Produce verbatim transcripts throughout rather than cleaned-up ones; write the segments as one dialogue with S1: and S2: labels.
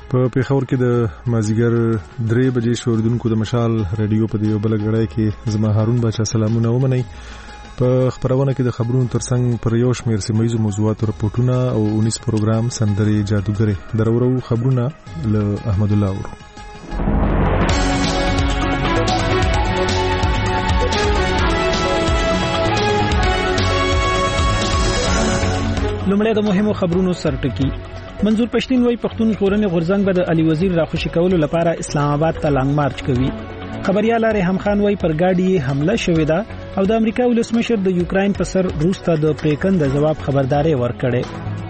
S1: په پیښور کې د مازیګر درې بجې شوردونکو د مشال رادیو په دیو بل غړای کې زما هارون بچا سلامونه ومنئ. په خبرونه کې د خبرونو ترڅنګ پر یو شمېر سیمایي موضوعات راپورټونه او اونیس پروګرام سندري جادوګري درورو خبرونه له احمد الله ورو.
S2: لومړی د مهمو خبرونو سرټکی. منظور پښتين وای پښتون ژغورنې غورځنګ به د علي وزیر راخوشي کولو لپاره اسلام آباد ته لانګ مارچ کوي. خبريال ریحم خان وای پر گاډي حمله شوې ده او د امریکا ولسمشر د یوکرين پر سر روس ته د پریکند جواب خبرداري ورکړي.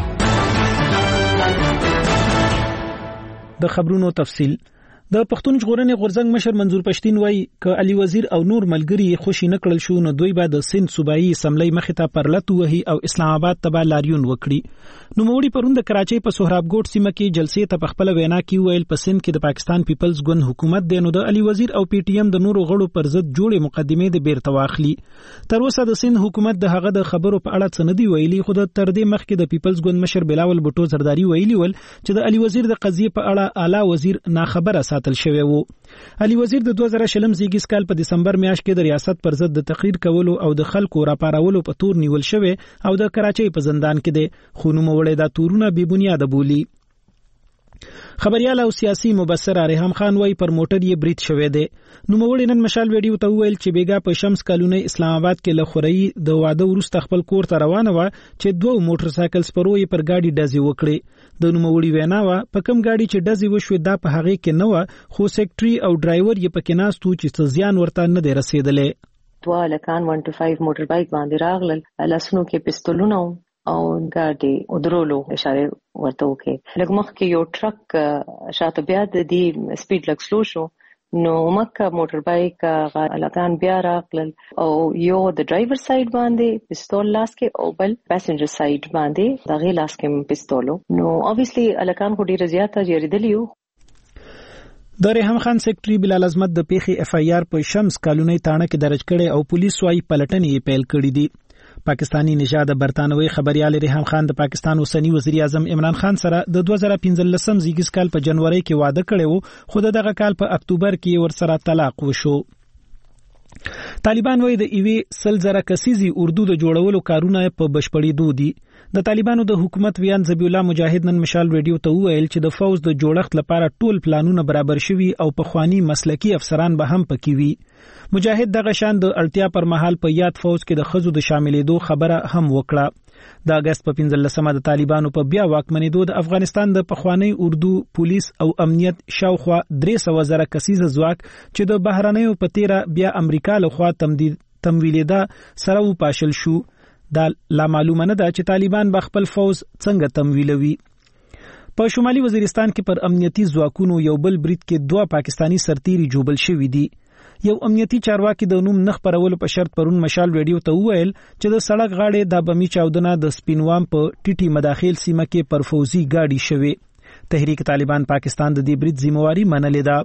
S2: د خبرونو تفصیل. د پښتون ژغورنې غورځنګ مشر منظور پښتين وای ک علي وزیر او نور ملګری خوشي نکړل شو نو دوی به د سند صوبایي اسمبلی مخې ته پرلط وهي او اسلام آباد ته لاریون وکړي. نو موړي پروند کراچۍ په سهراب ګوټ سیمه کې جلسې ته خپل وینا کې ویل په سند کې د پاکستان پیپلز ګوند حکومت دی نو د علي وزیر او پی ټی ایم د نورو غړو پر ضد جوړې مقدمې د بیرته واخلي. تر اوسه د سند حکومت د هغه د خبرو په اړه څه نه دی ویلي خو د تر دې مخکې د پیپلز ګوند مشر بلاول بوټو زرداری ویلي ول چې د علي وزیر د قضیې په اړه اعلی وزیر ناخبره ساتل شوی وو. علي وزیر د دوه زره شلم زیږیز کال په دسمبر میاشت کې د ریاست پر ضد د تقریر کولو او د خلکو راپارولو په تور نیول شوی او د کراچۍ په زندان کې دی خو نو موړې دا تورونه بې بنیاده بولی. خبريال او سیاسي مبصر ریحم خان وای پر موټر یې بریټ شوی دی. نو موړې نن مشال ویډیو ته ویل چې بیګا په شمس کالونی اسلام آباد کې لخوري د واده ورسته خپل کور ته روانه و چې دوه موټر سایکل سپرو یې پر گاډي ډزې وکړي. د نوموړي وینا و په کوم گاډي چې ډزې وشوې دا په هغه کې نه و خو سیکټري او ډرایور یې پکې ناستو چې ځان ورته نه دی رسیدلې.
S3: دوه لکان ون ټو فایو موټر بایک باندې راغلل لاسونو کې پستولونه او ګاډي ودرولو اشاره ورته وکړي. لږ مخکې یو ټرک شاته بیا د دې سپیډ لږ سلو شو نو مکه موټر بایک لکان بیا راغلل او یو د ډرایور سایډ باندې پستول لاس کې او بل پاسنجر سایډ باندې دغه لاس کې پستولو نو obviously لکان خو ډیره زیاته جریدلیو.
S2: د ریحم خان سیکریټری بلال عظمت د پیخي اف ای آر په شمس کالونی تانه کې درج کړي او پولیس وايي پلټنې پیل کړې دي. پاکستانی نژاد برتانوي خبريال ریحم خان د پاکستان اوسنی وزیر اعظم عمران خان سره د دوه زره پنځلسم زیږیز کال په جنوري کې واده کړی وو خو دغه کال په اکتوبر کې ورسره طلاق وشو. طالبان وایي د ایوي سل زره کسيزي اردو د جوړولو کارونه په بشپړېدو دي. د طالبانو د حکومت ویان ذبی الله مجاهد نن مشال ریډیو ته ویل چې د فوز د جوړښت لپاره ټول پلانونه برابر شوي او په خواني مسلکی افسران به هم پکې وي. مجاهد دغه شان د اړتیا پر مهال په یاد فوج کې د خزو د شاملېدو خبره هم وکړه. د اگست په پنځلسمه د طالبانو په بیا واکمنېدو د افغانستان د پخوانی اردو پولیس او امنیت شاوخوا درې سوه زره کسیزه ځواک چې د بهرنیو په تیره بیا امریکا لخوا تمویلېده سره وپاشل شو. دا لا معلومه نه ده چې طالبان به خپل فوز څنګه تمویلوي. په شمالي وزیرستان کې پر امنیتي ځواکونو یو بل بریټ کې دوه پاکستانی سرتیري جوبل شوي دي. یو امنیتي چارواکي د نوم نخ پرولو په شرط پرون مشال ویډیو ته وویل چې د سړک غاړې د بمی چاودنه د سپینوام په ټي ټي مداخل سیمه کې پر فوزي گاډي شوه. تحریک طالبان پاکستان د دې بریټ ذمہواری منلې ده.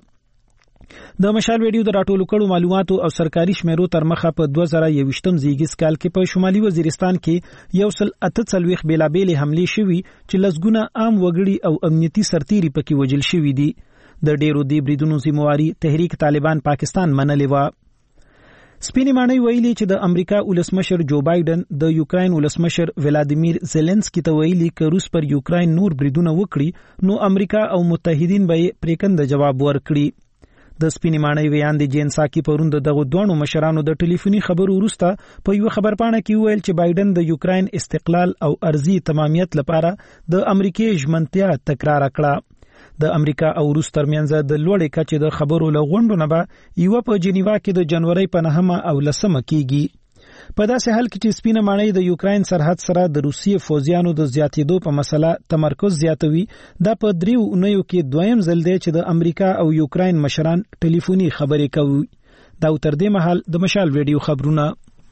S2: د مشال ویډیو د راټولو کړو معلوماتو او سرکاري شمیرو تر مخه په دوه زره یوویشتم زیږیز کال کې په شمالي وزیرستان کې یو سل اته څلوېښت بیلابېلې حملې شوي چې لسګونه عام وګړي او امنیتي سرتیري پکې وژل شوي دي. د ډیرو دی بریدونو ذمہواری تحریک طالبان پاکستان منلې و. سپینې ماڼۍ ویلي چې د امریکا ولسمشر جو بایدن د یوکرين ولسمشر ولادیمیر زيلنسکي ته ویلي چې روس پر یوکرين نور بریدونه وکړي نو امریکا او متحدین به پریکند جواب ورکړي. د سپینې ماڼۍ ویان دي جین ساکي پروند دغه دوه مشرانو د ټلیفوني خبرو وروسته په یو خبرپاڼه کې ویل چې بایدن د یوکرين استقلال او ارضي تمامیت لپاره د امریکای ژمنتیا تکرار کړه. د امریکا او روس ترمنځ د لوړې کچې د خبرو لغونډو نه به یو په جنیوا کې د جنوري په نهمه او لسمه کېږي. په داسې حال کې چې سپینه ماڼۍ د یوکرين سرحد سره د روسیې فوجیانو د زیاتېدو په مسله تمرکز زیاتوي دا په دریو اونیو کې دویم ځل دی چې د امریکا او یوکرين مشران ټلیفوني خبرې کوي. دا تر دې مهال د مشال ویډیو خبرونه.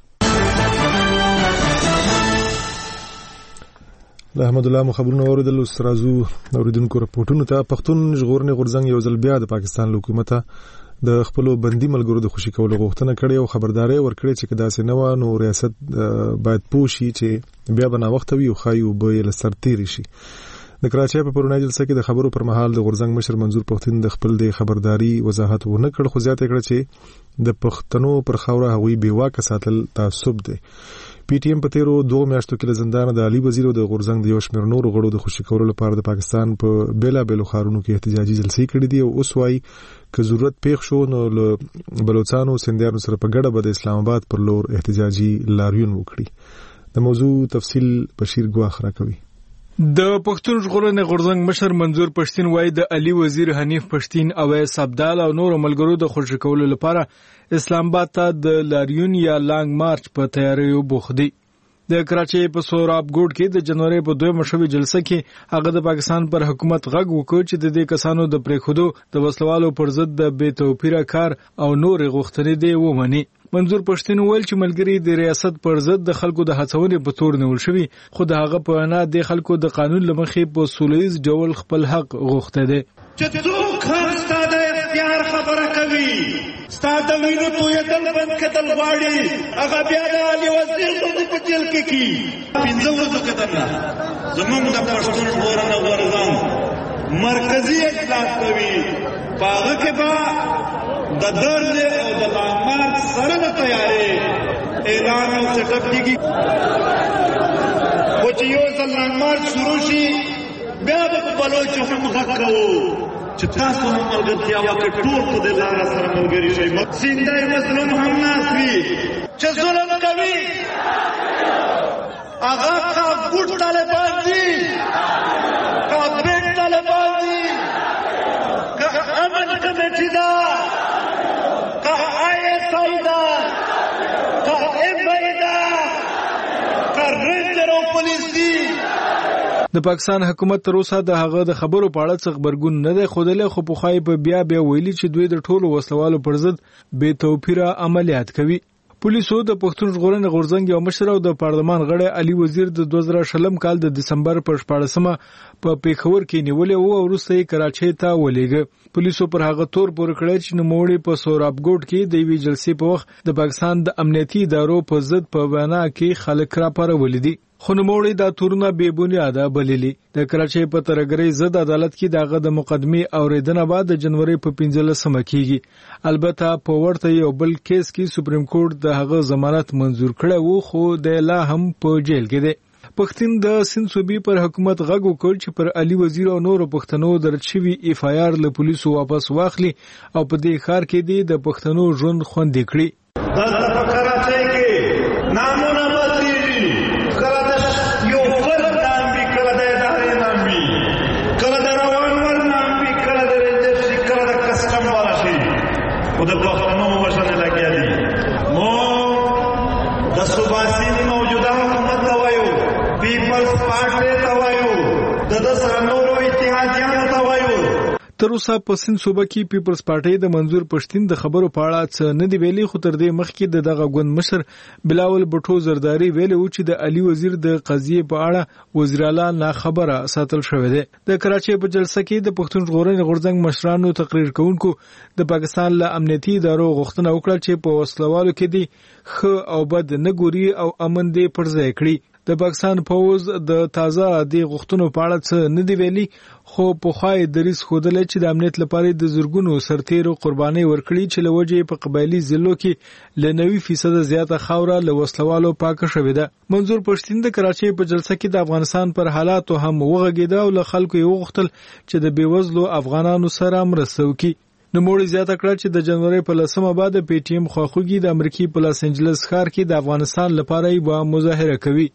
S1: د احمد الله مخبرونه اوریدل استرازو اوریدونکو رپورټونو ته پښتون ژغورنې غورځنګ یو ځل بیا د پاکستان حکومت د خپل بندي ملګرو د خوشي کولو غوښتنه کړې او خبرداري ورکړې چې کدا سينو نو ریاست باید پوښي چې بیا بنا وخت وي او خایو به له سرتيري شي. د کراچۍ په پرونی جلسه کې د خبرو پر مهال د غورځنګ مشر منظور پښتين د خپل د خبرداري وضاحت ونه کړ، خو زیاته کړه چې د پښتنو پر خاوره هغوی بیواکه ساتل تعصب دی. پی ټی ایم په تیرو دوه میاشتو کې له زندان د علي وزیر او د غورځنګ د یو شمېر نورو غړو د خوشي کولو لپاره د پاکستان په بیلابېلو ښارونو کې احتجاجي جلسې کړې دي او اوس وايي که ضرورت پیښ شو نو له بلوچستانو سندیانو سره په ګډه به د اسلام آباد پر لور احتجاجي لاریون وکړي. د موضوع تفصیل بشیر ګواخ راکوي.
S4: د پښتون ژغورنې غورځنګ مشر منظور پښتين وایي د علي وزیر حنیف پښتين او اویس عبدال او نور ملګرو د خوشي کولو لپاره اسلام آباد ته د لاریون یا لانګ مارچ په تیاریو بوخت دي. د کراچۍ په سوراب ګوډ کې د جنوري په دوه مشوي جلسه کې هغه د پاکستان پر حکومت غږ وکړ چې د دې کسانو د پریخودو د وسلوالو پر ضد د بے توپیره کار او نور غوښتنې دی ومني. منظور پښتين ویل چې ملګری د ریاست پر ضد د خلکو د هڅونې په تور نیول شوی، خو د هغه په انا د خلکو د قانون لمخې په سولېز ډول خپل حق غوښته دي.
S5: چې څوک هم ستاسو د اختیار خبره کوي، ستاسو د وینو تویدل بند کتل غواړي، هغه بیا د علي وزیر په جیل کې کی پنځه ورځې کتل. زمونږ د پښتون ژغورنې غورځنګ مرکزی اجلاس کوي، هغه کې به د درد او د لامار سره د تیارې اعلان او سیټ اپ کیږي. خو چې یو ځل لامار شروع شي بیا به بلوچ هم غږ کوو چې تاسو هم ملګرتیا وکړئ، ټول په دې لاره سره ملګري شئ. سیندای مظلوم هم ناست وي چې ظلم کوي، هغه کا ګوټ طالبان دي، کا بیټ طالبان دي، کا امن کمیټي ده،
S4: د پاکستان حکومت تر اوسه د هغه د خبرو په اړه څه خبرګون نه دی خوده، خو په خای په بیا بیا ویلي چې دوی د ټولو وسلوالو پر ضد بے توپیره عملیات کوي. پولیسو د پښتون ژغورنې غورځنګ یو مشر او د پارلمان غړی علي وزیر د دوه زره شلم کال د دسمبر په شپاړسمه په پیښور کې نیولې وو او وروسته یې کراچۍ ته ولېږه. پولیسو پر هغه تور پورې کړی چې نوموړی په سوراب ګوډ کې د یوې جلسې په وخت د پاکستان د امنیتي ادارو په ضد په وینا کې خلک راپارولي دي، خو نوموړی دا تورونه بې بنیاده بللي. د کراچۍ په ترګرۍ ضد عدالت کې دغه د مقدمې اوریدنه بعد د جنوري په پنځلسمه کېږي. البته په ورته یو بل کیس کې سپریم کورټ د هغه ضمانت منزور کړی وو، خو د لا هم په جیل کې دی. پښتين د سند صوبې پر حکومت غږ وکړ چې پر علي وزیر او نورو پښتنو درج شوی اف آی آر له پولیسو واپس واخلي او په دې ښار کې د پښتنو ژوند خوندي کړي.
S5: دلته په کراچۍ کې نامونه د پښتنو وژنې لګیا دي. مو د صوباسي موجوده حکومت ته وایو، پیپلز پارټي ته وایو، د د سره نورو اتحادیانو ته وایو.
S4: تر اوسه په سند صوبه کې پیپلز پارټي د منظور پښتين د خبرو په اړه څه نه دی ویلي، خو تر دې مخکې د دغه ګوند مشر بلاول بټو زرداری ویلي و چې د علي وزیر د قضیې په اړه وزیر اعلی نه خبره ساتل شوې ده. د کراچۍ په جلسه کې د پښتون ژغورنې غورځنګ مشرانو تقریر کوونکو د پاکستان له امنیتي ادارو غوښتنه وکړه چې په وسلوالو کې دي ښه او بد نه ګوري او امن دې پر ځای کړي. د پاکستان پوز د تازه د غوښتنو په اړه څه نه دی ویلي، خو په خای دریس خودل چې د امنیت لپاره د زورګونو سرتیرو قرباني ورکړي چې لوجه په قبایلی ضلعو کې ل نوي فیصد زیاته خاوره له وسلوالو پاکه شوې ده. منظور پښتين د کراچۍ په جلسه کې د افغانستان پر حالاتو هم وغږیده او له خلکو یې وغوښتل چې د بیوزلو افغانانو سره مرسته وکړي. نوموړی زیاته کړه چې د جنوري په لسمه بعد پی ټی ایم خواخوږي د امریکای په لاس انجلس ښار کې د افغانستان لپاره یې مظاهره کوي.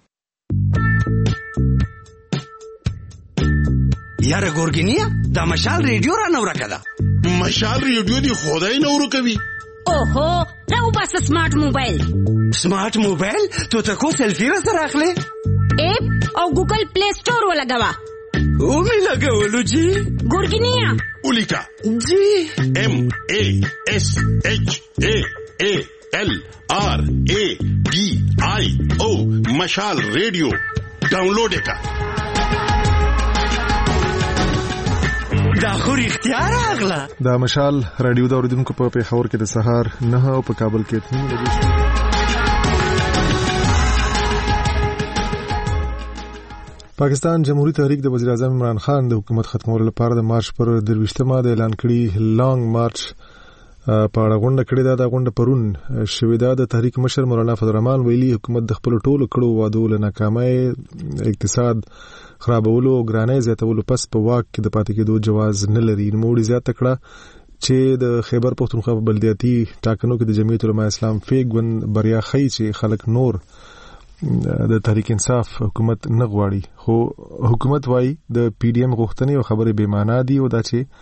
S6: یاره ګورګینیا دا مشال ریډیو را نو راکده.
S7: مشال ریډیو دی خدای نو ورکوي.
S8: اوهو راو بس سمارټ موبایل.
S6: سمارټ موبایل ته تاسو سلفي را سره اخلي؟
S8: اپ او ګوګل پلی سٹور ولګوا.
S6: او می لګولو جی.
S8: ګورګینیا
S7: ولیکا
S6: جی
S7: ام ا اس اچ ا ا ال آر ا ډي آی او مشال ریډیو ډاونلوډ کا.
S6: دا خو اختیار اغلا.
S1: دا مشال رادیو دا اوریدونکو په پیښور کې د سهار نه او په کابل کې اته بجې پاکستان جمهوریت تحریک د وزیر اعظم عمران خان د حکومت ختمولو لپاره د مارچ پر درویشتمه د اعلان کړي لانګ مارچ په اړه غونډه کړې ده. د غونډه پرون شوې ده. د تحریک مشر مولانا فضل الرحمن ویلي حکومت د خپل ټولو کړو وعدو له ناکامۍ، اقتصاد خرابولو او ګرانۍ زیاتولو پس په واک کې د پاتې کېدو جواز نه لري. نوموړي زیاته کړه چې د خیبر پختونخوا په بلدیاتي ټاکنو کې د جمعیت علماء اسلام فیګ بریا خی چې خلک نور د تحریک انصاف حکومت نه غواړي، خو حکومت وايي د پی ډی ایم غوښتنې او خبرې بې معنا دي او دا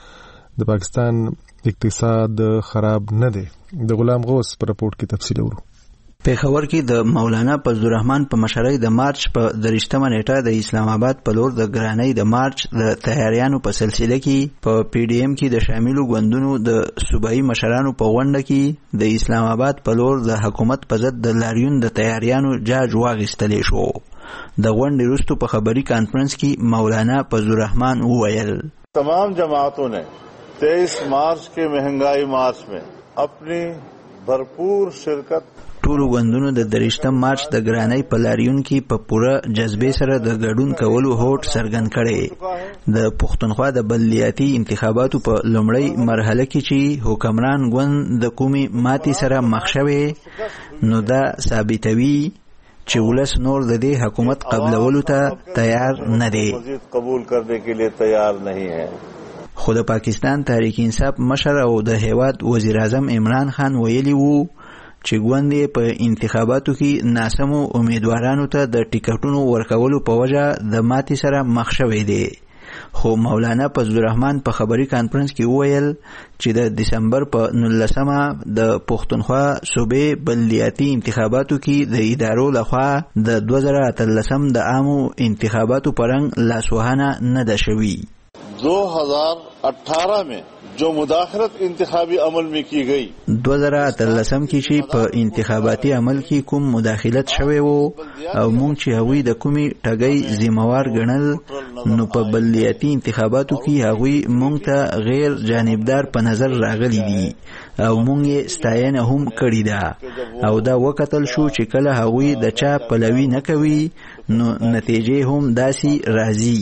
S1: چې د پاکستان اقتصاد خراب نه دی. د غلام غوث په رپورټ کې تفصیل ورو.
S9: پیښور کې د مولانا فضل الرحمن په مشرۍ د مارچ په دریشتمه نیټه د اسلام آباد په لور د ګرانۍ د مارچ د تیاریانو په سلسله کې په پی ډی ایم کې د شاملو ګوندونو د صوبایي مشرانو په غونډه کې د اسلام آباد په لور د حکومت په ضد د لاریون د تیاریانو جاج واغستلې شو. د غونډې وروسته په خبري کانفرنس کې مولانا فضل الرحمن وویل
S10: تمام جماعتوں نے तेईस मार्च के महंगाई मार्च में अपनी भरपूर शिरकत
S9: ټولو غوندونو د دریشتم مارچ د ګرانۍ په لاریون کې په پوره جذبې سره د ګډون کولو هوډ څرګند کړی. د پښتونخوا د بلدیاتي انتخاباتو په لومړۍ مرحله کې چې حکمران ګوند د کومې ماتې سره مخ شوی نو دا ثابتوي چې ولس نور د دې حکومت قبلولو ته تیار نه دی،
S10: قبول کرنے کے لیے تیار نہیں ہے.
S9: خو د پاکستان تحریک انصاف مشر او د هیواد وزیر اعظم عمران خان ویلي وو چې ګوندې په انتخاباتو کې ناسمو امیدوارانو ته د ټیکټونو ورکولو په وجه د ماتې سره مخ شوی دی. خو مولانا فضل الرحمن په خبري کانفرنس کې وویل چې د دسمبر په نولسمه د پښتونخوا صوبې بلدیاتي انتخاباتو کې د ادارو لخوا د دوه زره اتلسم د عامو انتخاباتو پرنګ لاسوهنه نه ده شوي.
S10: दो हज़ार अठारह में जो मुदाखलत इंतखाबी अमल में की गई
S9: دو زره اتلسم کې چې په انتخاباتي عمل کې کوم مداخلت شوی وو او مونږ چې هغوی د کومې ټګۍ ذمہوار ګڼل نو په بلدیاتي انتخاباتو کې هغوی مونږ ته غیر جانبدار په نظر راغلي دي او مونږ یې ستاینه هم کړې ده او دا وکتل شو چې کله هغوی د چا پلوي نه کوي نو نتیجې هم داسې راځي.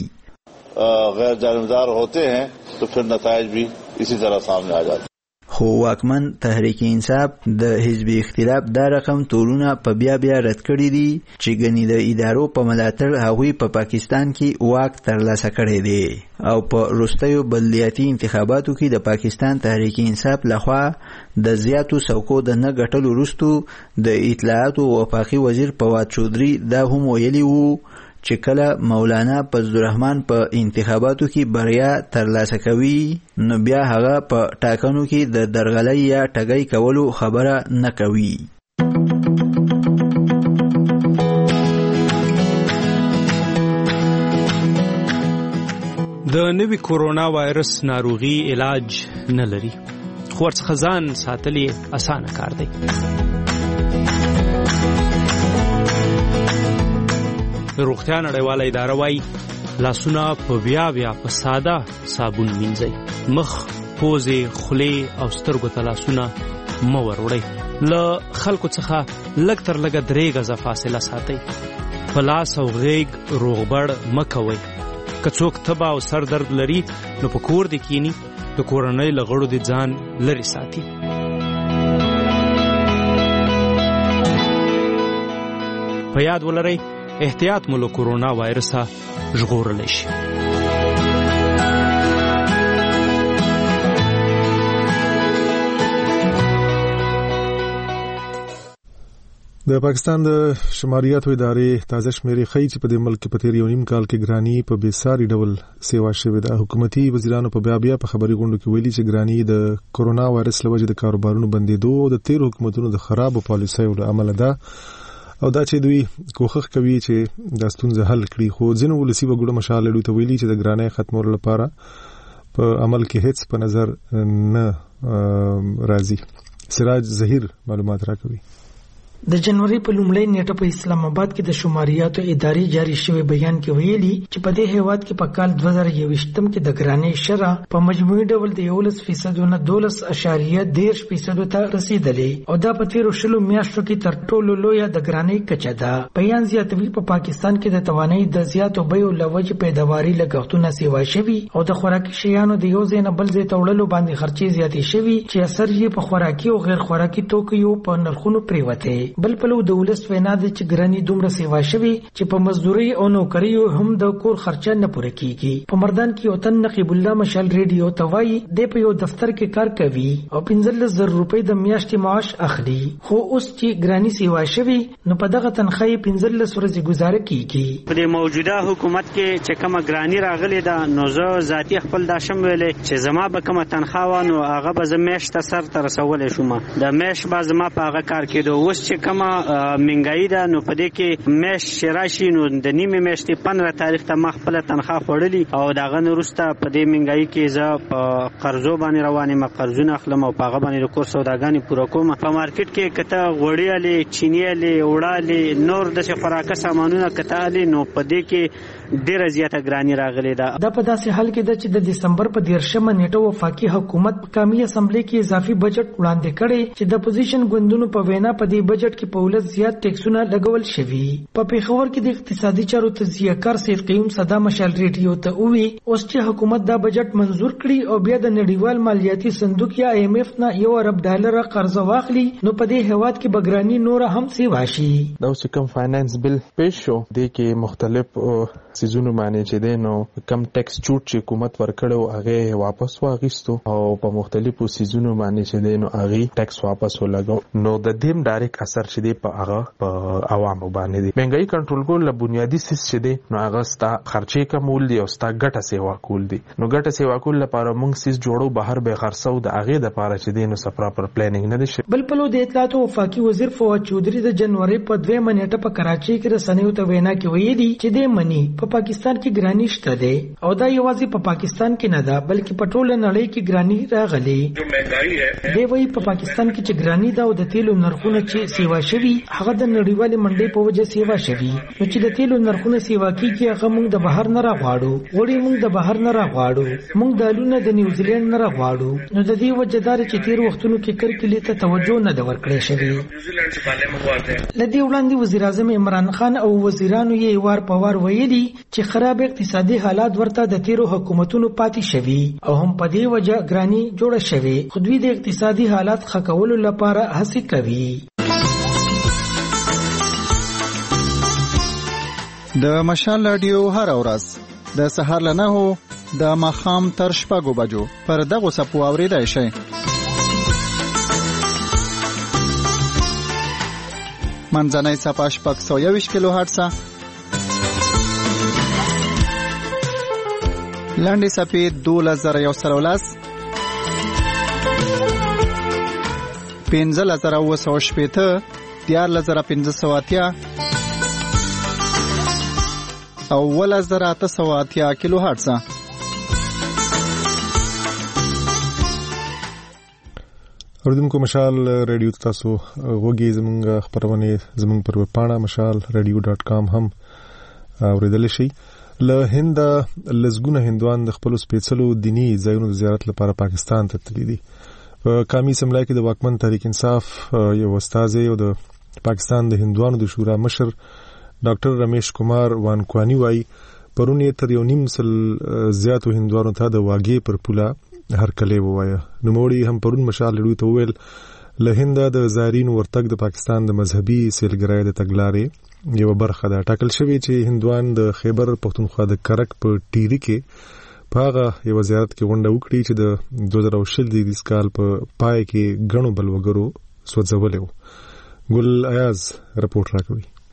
S10: غیر جانبدار ہوتے ہیں تو پھر نتائج بھی اسی طرح سامنے آ جاتے.
S9: خو واکمن تحریک انصاف د حزب اختلاف دا رقم تورونه په بیا بیا رد کړی دي چې ګنې د ادارو په ملاتړ هغوی په پا پاکستان کې واک ترلاسه کړی دی او په وروستیو بلدیاتي انتخاباتو کې د پاکستان تحریک انصاف لخوا د زیاتو څوکو د نه ګټلو وروسته د اطلاعاتو وفاقي وزیر فواد چودھری دا هم ویلي وو چې کله مولانا فضل الرحمن په انتخاباتو کې بریا ترلاسه کوي نو بیا هغه په ټاکنو کې د درغلۍ یا ټګۍ کولو خبره نه کوي.
S11: د نوي کورونا وایرس ناروغي علاج نه لري خو ورڅخه ځان ساتل یې اسانه کار دی. روغتیا نړیواله اداره وايي لاسونه په بیا بیا په ساده صابون وینځئ. مخ، پوزې، خولې او سترګو ته لاسونه مه وروړئ. له خلکو څخه لږ تر لږه درې غزه فاصله ساتئ. په لاس او غیږ روغبړ مه کوئ. که څوک تبه او سر درد لري نو په کور دې کینی د کورنۍ له غړو دې ځان لرې ساتي. په یاد ولرئ احتیاط مو له کورونا وایرسه ژغورلی شي.
S1: د پاکستان د شماریاتو ادارې تازه شمیرې ښیي چې په دې ملک کې په تیر یو نیم کال کې ګراني په بېساري ډول سیوا شوې ده. حکومتي وزیرانو په بیا بیا په خبري غونډو کې ویلي چې ګراني د کورونا وایرس له وجې د کاروبارونو بندېدو او د تیر حکومتونو د خرابو پالیسیو له امله ده او دا چې دوی کوښښ کوي چې دا ستونزه حل کړي. خو ځینو ولسي وګړو مشال دوی ته ویلي چې د ګرانۍ ختمولو لپاره په عمل کې هیڅ په نظر نه راځي. سراج ظهیر معلومات راکوي.
S12: د جنوري په لومړۍ نیټه په اسلام آباد کې د شماریاتو ادارې جاری شوی بیان کې ویلي چې په دې هیواد کې په کال دوه زره یوویشتم کې د ګرانۍ شرح په مجموعي ډول د یولس فیصد نه دولس اشاریه دیرش فیصد ته رسیدلې او دا په تیرو شلو میاشتو کې تر ټولو لویه د ګرانۍ کچه ده. بیان زیاتوي په پاکستان کې د توانایي د زیاتو بیو له وجې پیداواري لګښتونه سیوا شوي او د خوراکي شیانو د یو ځای نه بل ځای ته وړلو باندې خرچې زیاتې شوي چې اثر یې په خوراکي او غیر خوراکي توکیو په نرخونو پریوته. بل پلو د ولس وینا ده چې ګرانی دومره سیوا شوي چې په مزدوري او نوکریو هم د کور خرچه نه پوره کیږي. په مردان کې وطن نقیب الله مشال ریډیو توای د په یو دفتر کې کار کوي او پنځلس زره روپۍ د میاشتې معاش اخلي، خو اوس چې ګرانی سیوا شوي نو په دغه تنخواه پنځلس ورځې گزاره کیږي.
S13: په موجوده حکومت کې چې کومه ګرانی راغلي ده نو زه ذاتی خپل دا شم ویلې چې زما به کومه تنخواه نو هغه به زه میاشت سر ته رسولې شوم، د میاشت به زما په هغه کار کېدو. اوس چې کومه منګایي ده نو په دې کې میاشت راشي نو د نیمې میاشتې پندره تاریخ ته ما خپله تنخواه خوړلي او د هغه نه وروسته په دې منګایي کې زه په قرضو باندې روان یم، قرضونه اخلم او په هغه باندې د کور سوداګانې پوره کوم. په مارکیټ کې که ته غوړي هلې، چیني هلې، اوړه هلې، نور داسې خوراکه سامانونه که ته هلې نو په دې کې ډیره زیاته ګراني راغلې ده.
S12: دا په داسې حال کې ده چې د دسمبر په دیرشمه نیټه وفاقي حکومت په قومي اسمبلی کې اضافي بجټ وړاندې کړی چې د اپوزیشن ګوندونو په وینا په دې بجټ کې په ولس زیات ټیکسونه لګول شوي. په پیښور کې د اقتصادي چارو تجزیه کار سید قیوم صدا مشال ریډیو ته وویل اوس چې حکومت دا بجټ منزور کړي او بیا د نړیوال مالیاتي صندوق یا آی ایم ایف نه یو ارب ډالر قرض واخلي نو په دې هیواد کې بګرانی نور هم سیوا شي.
S14: دا چې کوم فاینانس بل پیش شو د کې مختلف سيزونو باندې چې دی نو کم ټیکس چوټ چې حکومت ورکړو هغه واپس واغیستو او په مختلفو سيزونو باندې چې دی نو هغه ټیکس واپس ولګو نو د دیم ډایرکټ اثر چې دی په هغه په عوامو باندې دی. مهنګای کنټرول کول له بنیادی سیس چې دی نو هغه ستا خرچې کمول دی او ستا ګټه سیوا کول دی. نو ګټه سیوا کول لپاره موږ سیس جوړو بهر به خرڅو د هغه د لپاره چې دی نو سفر پر پلانینګ نه دی.
S12: بل پلو د اطلاعات او وفاقي وزیر فواد چودري د جنوري په دویمه نیټه په کراچۍ کې رسنیو ته وینا کې ویلي چې د منی په پاکستان کې ګرانی شته ده او دا یوازې په پاکستان کې نه ده بلکې په ټوله نړۍ کې ګرانی راغلي.
S5: جو مهنګای ہے
S12: دی وایي په پاکستان کې چې ګرانی ده او د تیلو نرخونه چې سیوا شوي هغه د نړیوالې منډۍ په وجه سیوا شوي نو چې د تیلو نرخونه سیوا کیږي هغه موږ د بهر نه راغواړو، وړي موږ د بهر نه راغواړو، موږ دالونه د نیوزیلند نه راغواړو. نو د دې وجه دار چې تیر وختونو کې کرکلي ته توجه نه ده ورکړې شوې.
S5: نیوزیلند څخه له مغواړي
S12: لدی وړاندې وزیر اعظم عمران خان او وزیرانو یې وار په وار ویلي چې خراب اقتصادي حالات ورته د تیرو حکومتونو پاتې شوي او هم په دې وجه ګرانی جوړه شوي، خو دوی د اقتصادي حالات ښه کولو لپاره هڅې کوي.
S15: د مشال رادیو هر ورځ د سهار له نهو د ماښام تر شپږو بجو پر دغو څپو اورېدای شئ. منځنۍ څپه شپږ سوه یوویشت کیلو هرټزه، لنډې څپې دولس زره یو سل او لس، پنځلس زره اوه سوه شپېته، دیارلس زره پنځه سوه اتیا او اوولس زره اته سوه اتیا کیلو هرټزه.
S1: اوریدونکو مشال ریډیو تاسو غوږی زمونږ خبرونه زمونږ پر ویب پاڼه مشال ریډیو ډاٹ کام هم اوریدل شي. له هند لزګونه هندوان د خپل سپیڅلو دینی ځایونو د زیارت لپاره پاکستان ته تللي دي. په قومي اسمبلی کې د واکمن تحریک انصاف یو استاد او د پاکستان د هندوانو د شورا مشر ډاکټر رمیش کمار وانکوانی وای پرونی تر یو نیم سل زیاتو هندوانو ته د واګې پر پوله هر کله ووایا. نو موړي هم پرون مشال لړو ته ویل له هند د زارین ورتګ د پاکستان د مذهبي سیلګرای د تګلارې یو برخه ده. ټاکل شوی چې هندوان د خیبر پختونخوا د کرک په ټيري کې په هغه یو زیارت کې غونډه وکړي چې د دوه زره شل د کال په پای کې غنو بل وګرو سوځولې. ګل ایاز رپورټ راکوي.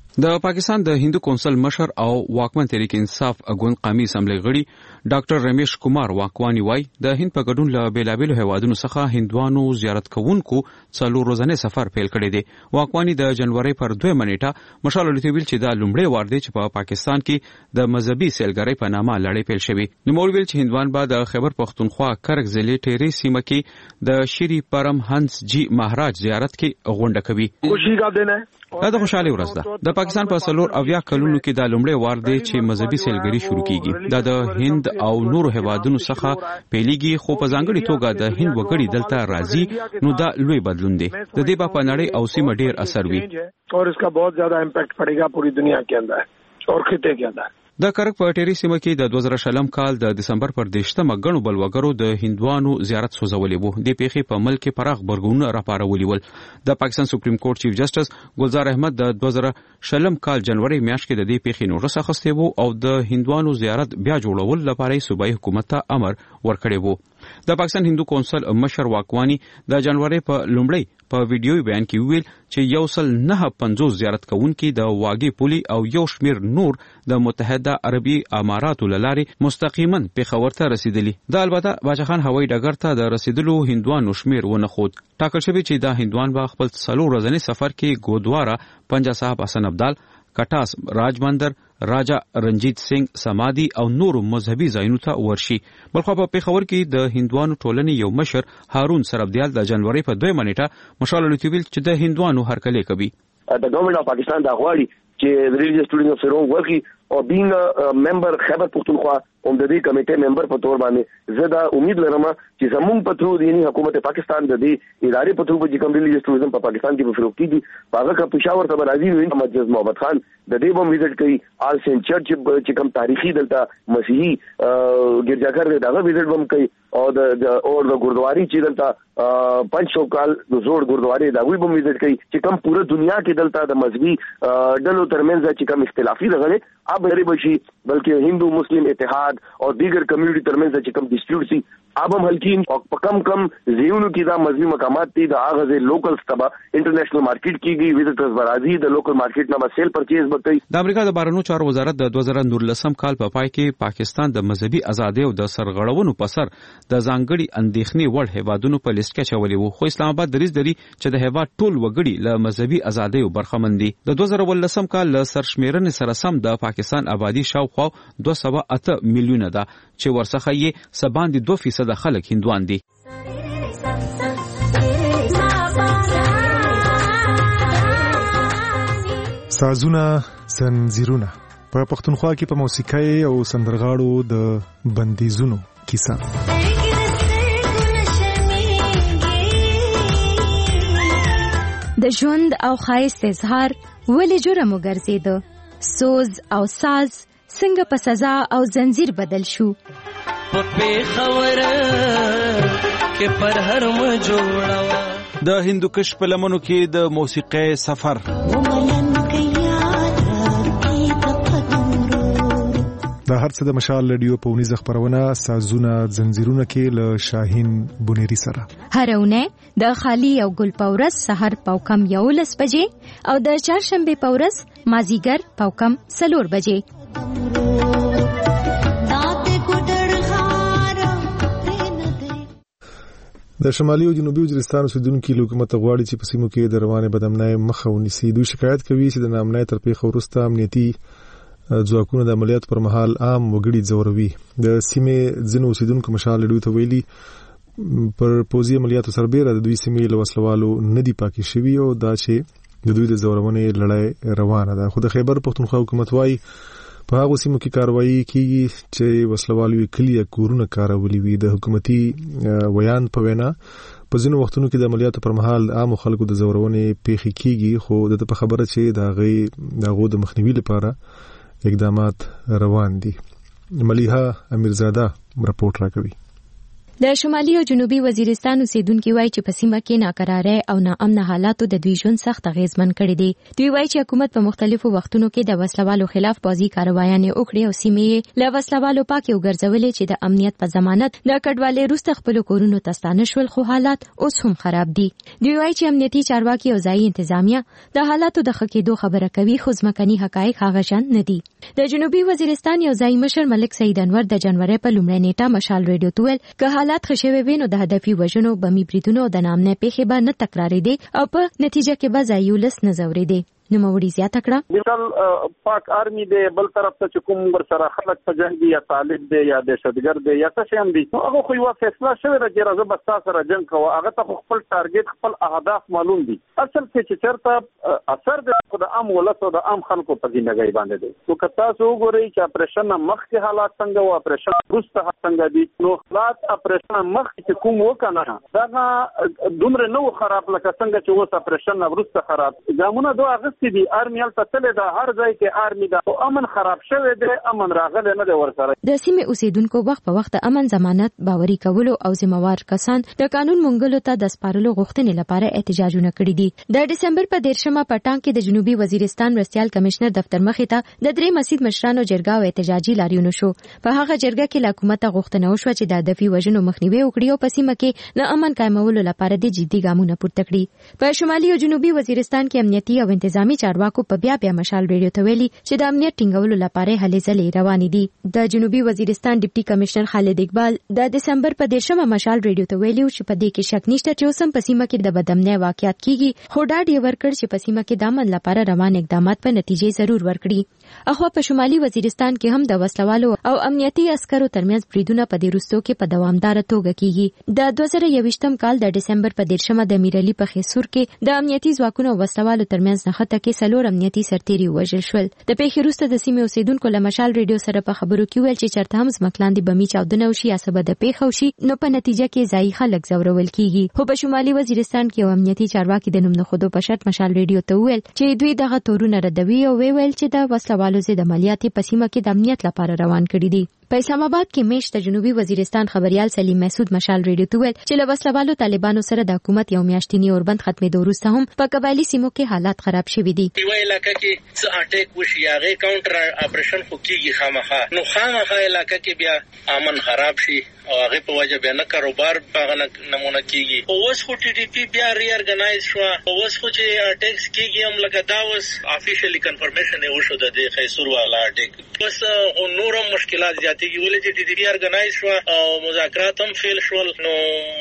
S16: د پاکستان د هندو کونسل مشر او واکمن تحریک انصاف اګوند قومي اسمبلی غړي ډاکټر رمیش کمار واکوانی وای د هند په ګډون له بیلابیلو هیوادونو څخه هندوانو زیارت کوونکو څلور ورځې سفر پیل کړی دی. واکوانی د جنوري پر دوه منېټه مشال لټویل چې د لومړی وار دی چې په پاکستان کې د مذهبي سیلګری په نامه لړۍ پیل شوی. نو مور ویل چې هندوان به د خیبر پختونخوا کرک ضلع ټيري سیمه کې د شری پرم هنس جی مہاراج زیارت کې غونډه کوي.
S17: خوشی کا دن ہے.
S16: دا د خوشحالي ورځ ده. د پاکستان په سلور اویا کلونو کې د لومړی وار دی چې مذهبي سیلګری شروع کیږي. دا د هند او نورو هیوادونو څخه پیلېږي خو په ځانګړي توګه د هند وګړي دلته راځي نو دا لوی بدلون دی. د دې په نړۍ او سیمه ډیر اثر وی
S17: اور اس کا بہت زیادہ امپیکٹ پڑے گا پوری دنیا کے اندر اور خطے کے اندر.
S16: د کرک په ټيري سیمه کې د دوه زره شلم کال د دسمبر پر دیشتمه غنو بلوګرو د هندوانو زیارت سوزولې وو. د پیخي په ملک کې پراخ برګونه راپارولې ول. د پاکستان سپریم کورټ چیف جسټس ګلزار احمد د دوه زره شلم کال جنوري میاشت کې د دې پیخي نوټس اخیستی وو او د هندوانو زیارت بیا جوړول لپاره صوبایي حکومت ته امر ورکړی وو. د پاکستان هندو کونسل مشر واکوانی د جنوري په لومړی په ویډیوي بیان کې ویل چې یو سل نه پنځوس زیارت کوونکي د واګي پولي او یو شمیر نور د متحده عربي اماراتو لارې مستقیما پیښور ته رسیدلی. د البته باچخان هوایي ډګر ته د رسیدلو هندوانو شمیر ونه خود. ټاکل شوی چې دا هندوان به خپل څلور ورځنی سفر کې ګودوارا پنجا صاحب حسن ابدال کټاس راجمندر راجا رنجیت سنگ سمادي او نور مذهبي ځایونو ته ورشي. بلخو په پیښور کې د هندوانو ټولنې یو مشر هارون سربدیال د جنوري په دوه منېټه مشال لټویل چې د هندوانو هرکلی کوي.
S17: د ګورنمنت اف پاکستان دا غواړي چې ریلیجیس ټورینګ فیرون ورکی او بینګ ممبر خیبر پختونخوا هم د دې کمیټې ممبر په تور باندې زه دا امید لرم چې زموږ په ترو دی حکومت پاکستان د دې ادارې په ترو چې کوم ریلیجیس ټوریزم په پاکستان کې په فروغ کیږي هغه کا پېښور ته راځي نو محمد محمد خان د دې بم وزټ کوي آل سینټ چرچ چې کوم تاریخي دلته مسیحي ګرجاګر دی داغه وزټ بم کوي او د اور د ګردواري چې دلته پنځ سو کال د زوړ ګردواري دا وی بم وزټ کوي چې کوم پوره دنیا کې دلته د مذهبي ډلو ترمنځ چې کوم اختلافي دغه اب غریب شي بلکې هندو مسلم اتحاد او دیگر کمیونټي ترمنځ چې کوم ډیسپیوټ سي اب هم هلکین او کم کم زیونو کې دا مذهبي مقامات دي د اغه لوکل ستبا انټرنیشنل مارکیټ کیږي وزټرز برازي د لوکل مارکیټ نه سیل پرچیز وکړي.
S16: د امریکا د بهرنیو چارو وزارت د دوه زره نولسم کال په پای کې پاکستان د مذهبي ازادۍ او د سرغړونو په سر د ځانګړي اندېښنې وړ هیوادونو په لیست کې چولې وو خو اسلام آباد دریځ لري چې د هیواد ټول وګړي له مذهبي ازادۍ برخمن دي. د دوه زره ولسم کال له سرشمیرنې سره سم د پاکستان آبادی شاوخوا دوه سوه اته میلیونه ده چې ورڅخه یې سباندې دوه فیصد خلک هندوان دي.
S1: سازونه زنجیرونه په پښتونخوا کې په موسیقۍ او سندرغاړو د بندیزونو کیسه.
S18: د ژوند او ښایست اظهار ولې جرم وګرځیدو؟ سوز او ساز څنګه په سزا او زنجیر بدل شو؟ په پیښور کې پر هر م جوړوا
S19: د هندوکش په لمنو کې د موسیقۍ سفر.
S1: دا هر څه د مشال رادیو په ونیزه خبرونه سازونه زنجیرونه کې له شاهین بونيري سره
S18: هرونه د خالی او ګل پورس سحر پاوکم یولس بجې او د چهارشنبه پورس مازیګر پاوکم سلور بجې.
S1: د شمالي او جنوبي وزیرستان اوسیدونکو حکومت غواړي چې په سیمو کې د روانه بدامنۍ مخه ونیسي. دوی شکایت کوي چې د نامنۍ تر پیښو وروسته امنیتي ځواکونه د عملیاتو پر مهال عام وګړي ځوروي. د سیمې ځینو اوسیدونکو مشال لډوي ته ویلي پر پوزي عملیاتو سربېره د دوی سیمې له وسلوالو نه دي پاکې شوي او دا چې د دوی د ځورونې لړۍ روانه ده. خو د خیبر پختونخوا حکومت وايي په هغه سیمو کې کاروایی کیږي چې وسلوالو کلیه کورونه کارولي وي. د حکومتي ویان په وینا په ځینو وختونو کې د عملیاتو پر مهال عام خلکو د ځورونې پیښې کیږي خو د په خبره چې دا غي دغه د مخنیوي لپاره اقدامات روان دي. ملیحه امیرزاده رپورټ راکوي.
S18: د شمالي او جنوبي وزیرستان اوسیدونکو وایي چې په سیمه کې ناکراره او ناامن حالاتو د دوی ژوند سخت اغیزمن کړی دی. دوی وایي چې حکومت په مختلفو وختونو کې د وسلوالو خلاف بازي کاروایانې وکړي او سیمې له وسلوالو پاکې وګرځولې چې د امنیت په ضمانت د کډوالۍ وروسته خپل کورونو ته ستانه شول، خو حالات اوس هم خراب دي. دوی وایي چې امنیتي چارواکي او ځایي انتظامیه د حالاتو د ښه کېدو خبره کوي، خو ځمکني حقایق هغه شان نه دي. د جنوبي وزیرستان یو ځایي مشر ملک سعید انور د جنوري په لومړۍ نیټه مشال ریډیو ته ویل که حالات ښه شوي وي نو د هدفي وژنو، بمي بریدونو او د ناامنۍ پیښې به نه تکرارېدې او په نتیجه کې به ځایي ولس نه ځورېدې. نوموړي زیاته کړه
S20: مثال پاک آرمي دی، بل طرف ته چې کوم ورسره خلک په جنګ دي یا طالب دی یا دهشتګرد دی یا څه هم دي، هغه خو یو فیصله شوې ده چې راځه بس تاسو سره جنګ کوو. هغه ته خپل ټارګټ خپل اهداف معلوم دي. اصل کې چې چېرته اثر دی خو د عام ولس او د عام خلکو په ژوندۍ باندې دی. نو که تاسو وګورئ چې اپریشن مخکې حالات څنګه او اپریشن وروسته څنګه دي، نو حالات اپریشن مخکې چې کوم وکنه دا دومره نو خراب لکه څنګه چې اوس اپریشن وروسته خراب. ګامونه دوه اغستې دي، آرمي هلته تللی ده، هر ځای کې آرمي ده، او امن خراب شوی دی، امن راغلی نه دی ورسره.
S18: د سیمې اوسیدونکو وخت په وخت امن ضمانت باوري کولو او ذمہوار کسان د قانون منګلو ته د سپارلو غوښتنې لپاره احتجاجونه کړي دي. د دسمبر په دیرشمه په ټانګ کې د جنوبي وزیرستان مرستیال کمشنر دفتر مخې ته د درې مسجد مشرانو جرګه او احتجاجي لاریون شو. په هغه جرګه کې له حکومت غوښتنه وشوه چې د هدفي وژنو مخنیوي وکړي او په سیمه کې د امن قائمولو لپاره د جدي ګامونه پورته کړي. په شمالي او جنوبي وزیرستان کې امنیتي او انتظامی چارواکو په بیا بیا مشال ریډیو ته ویلي چې د امنیت ټینګولو لپاره هلې ځلې روانې دي. د جنوبي وزیرستان ډیپټي کمشنر خالد اقبال د دسمبر په دیرشمه مشال ریډیو ته ویلي چې په دې کې شک نشته چې اوس هم په سیمه کې د بدامنۍ واقعیت کیږي، خو ډاډ یې ورکړ چې په سیمه کې د امن لپاره روان اقدامات په نتیجې ضرور ورکړي. اخوا په شمالي وزیرستان کې هم د وسلوالو او امنیتي عسکرو ترمنځ بریدونه په دې وروستو کې په دوامدار توګه کیږي. د دوه زره یوویشتم کال د دسمبر په دیرشمه د میرعلي په خیسور کې د امنیتي ځواکونو او وسلوالو ترمنځ نښته کې څلور امنیتي سرتیري وژل شول. د پیښې وروسته د سیمې اوسیدونکو له مشال ریډیو سره په خبرو کې ویل چې چېرته هم ځمکلاندې بمي چاودنه وشي یا څه بده پیښه وشي نو په نتیجه کې ځایي خلک ځورول کیږي. خو په شمالي وزیرستان کې یو امنیتي چارواکي د نوم نښودو په شرط مشال ریډیو ته وویل چې دوی دغه تورونه ردوي او ویل چې د وسلوالو ضد عملیات په سیمه کې د امنیت لپاره روان کړي دي. په اسلام آباد کې میشت د جنوبي وزیرستان خبريال سلیم مسعود مشال ریډیو ته ویل چې له وسلوالو طالبانو سره د حکومت یو میاشتنی اوربند ختمېدو وروسته هم په قبایلی سیمو کې حالات خراب شوي دي.
S21: یو علاقې کې څه اټیک وشي هغه کاونټر اپریشن خو کیږي خامخا، نو خامخا علاقې کې بیا امن خراب شي او هغه په وجه بیا نه کاروبار په نمونه کیږي. اوس خو ټي ډي پی بیا ری ارګنایز شو، اوس خو چې اټیکس کیږي هم لکه دا اوس افیشلی کنفرمیشن یې وشو د دې خیسور والا اټیک. بس نورم مشکلات زیاتېږي ولې چې ټي ډي پی ارګنایز شو او مذاکرات هم فیل شول، نو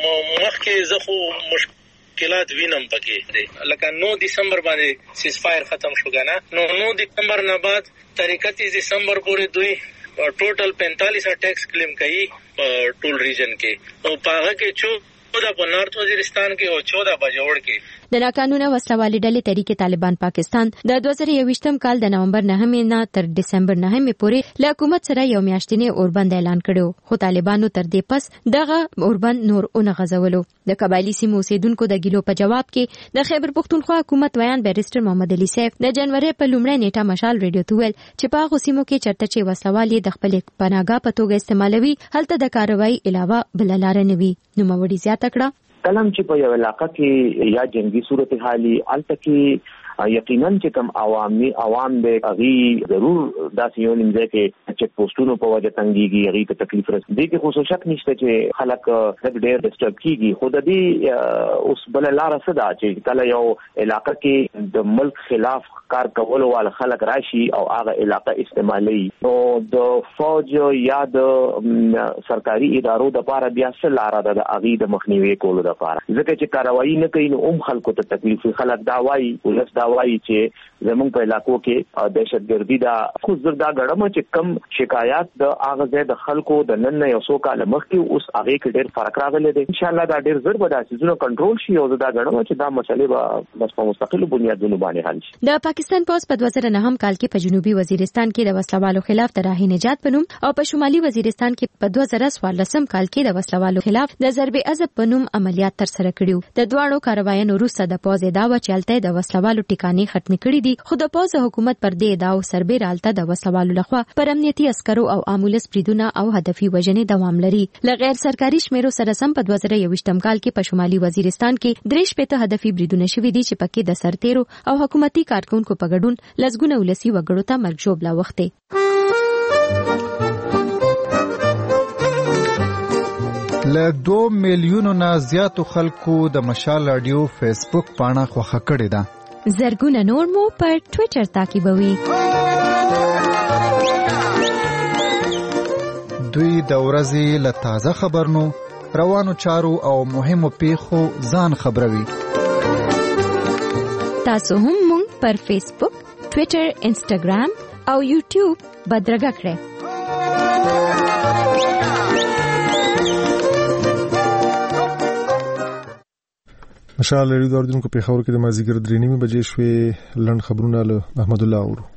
S21: مخکې زه خو مشکلات وینم پکې لکه نو دسمبر باندې سیز فایر ختم شو کنه، نو نو دسمبر نه بعد تر اکتیس دسمبر پورې دوی ټوټل پینتالیس اٹیکس کلیم کړي ټول ریجن کې او په هغه کې چودہ په نارت وزیرستان کې او چودہ بجوړ کې.
S18: د ناقانونه وسلوالې ډلې تحریک طالبان پاکستان د دوه زره یوویشتم کال د نومبر نهمې نه تر دسمبر نهمې پورې له حکومت سره یو میاشتنی اوربند اعلان کړو، خو طالبانو تر دې پس دغه اوربند نور اون غځولو. د قبایلی سیمو اوسیدونکو د ګیلو په جواب کې د خیبر پښتونخوا حکومت ویان بیرستر محمد علي صاحب د جنوري په لومړۍ نیټه مشال ریډیو ته ویل چې په هغو سیمو کې چرته چې وسلوال د خپل پناهګاه په توګه استعمالوي هلته د کاروایی علاوه بل لار نه وي. نوموړي زیاته کړه
S22: کلم چې په یو علاقه کې یا جنگي صورتحالي الته کې یقینا چې کوم عوامي عوام د اغي ضرور داسې یو نیمځه کې چک پوسټونو په وجه تنګيږي اغي ته تکلیف رسي دي کې خو شک نشته چې خلک ډېر ډسټرب کیږي. خو د دې اوس بل لار صدا چې کله یو علاقه کې د ملک خلاف کار کولو وال خلک راشي او هغه علاقه استعمالي نو د فوج یا د سرکاري ادارو د لپاره بیا څه لار ده د اغي د مخنیوي کولو لپاره ځکه چې کاروایی نه کوي نو هم خلکو ته تکلیف خلک دا وایي ولس دا وایي چې زمونږ په علاقو کې دهشتګردي دا خو زردا غړم چې کم شکایات د اغازه د خلکو د نن یو څو کال مخکې اوس هغه کې ډېر فرق راغلی دی. ان شاء الله دا ډېر زر به د سيزونو کنټرول شي او دا غړم چې دا مسلې به بس په مستقل بنیادونو باندې حل شي.
S18: د پاکستان پولیس په دوه زره نهم کال کې په جنوبي وزیرستان کې د وسلوالو خلاف د راهي نجات پنوم او په شمالي وزیرستان کې په دوه زره څوارلسم کال کې د وسلوالو خلاف د ضرب عضب پنوم عملیات تر سره کړیو. د دواړو کاروایانو وروسته د پوز داوا چلته د وسلوالو ټکانې ختم کړي دي، خو د پوز حکومت پر دې ادعاو سربېره الته د وسوالو لخوا پر امنیتي عسکرو او امبولانس بریدونه او هدفي وژنې دوام لري. ل غیر سرکاري شمیرو سره سم په دوه زره یوویشتم کال کې په شمالي وزیرستان کې درې شپېته هدفي بریدونه شوي دي چې پکې د سرتیرو او حکومتي کارکونکو په ګډون لسګونه ولسي وګړو ته مرګ ژوبله وخته.
S15: له دوه میلیونو نه زیاتو خلکو د مشال رادیو فیسبوک پاڼه خوښه کړې ده.
S18: زرګونه نور مو پر ټوئیټر تعقیبوي.
S15: دوی د ورځې له تازه خبرونو، روانو چارو او مهمو پیښو ځان خبروي.
S18: تاسو هم مونږ پر فیسبوک، ټوئیټر، انسټاګرام او یوټیوب بدرګه کړئ.
S1: مشال ریډیو دوردونکو په خبرو کې د مازیګر درې نیمه بجې شوې. لند خبرونه له احمد الله اورو.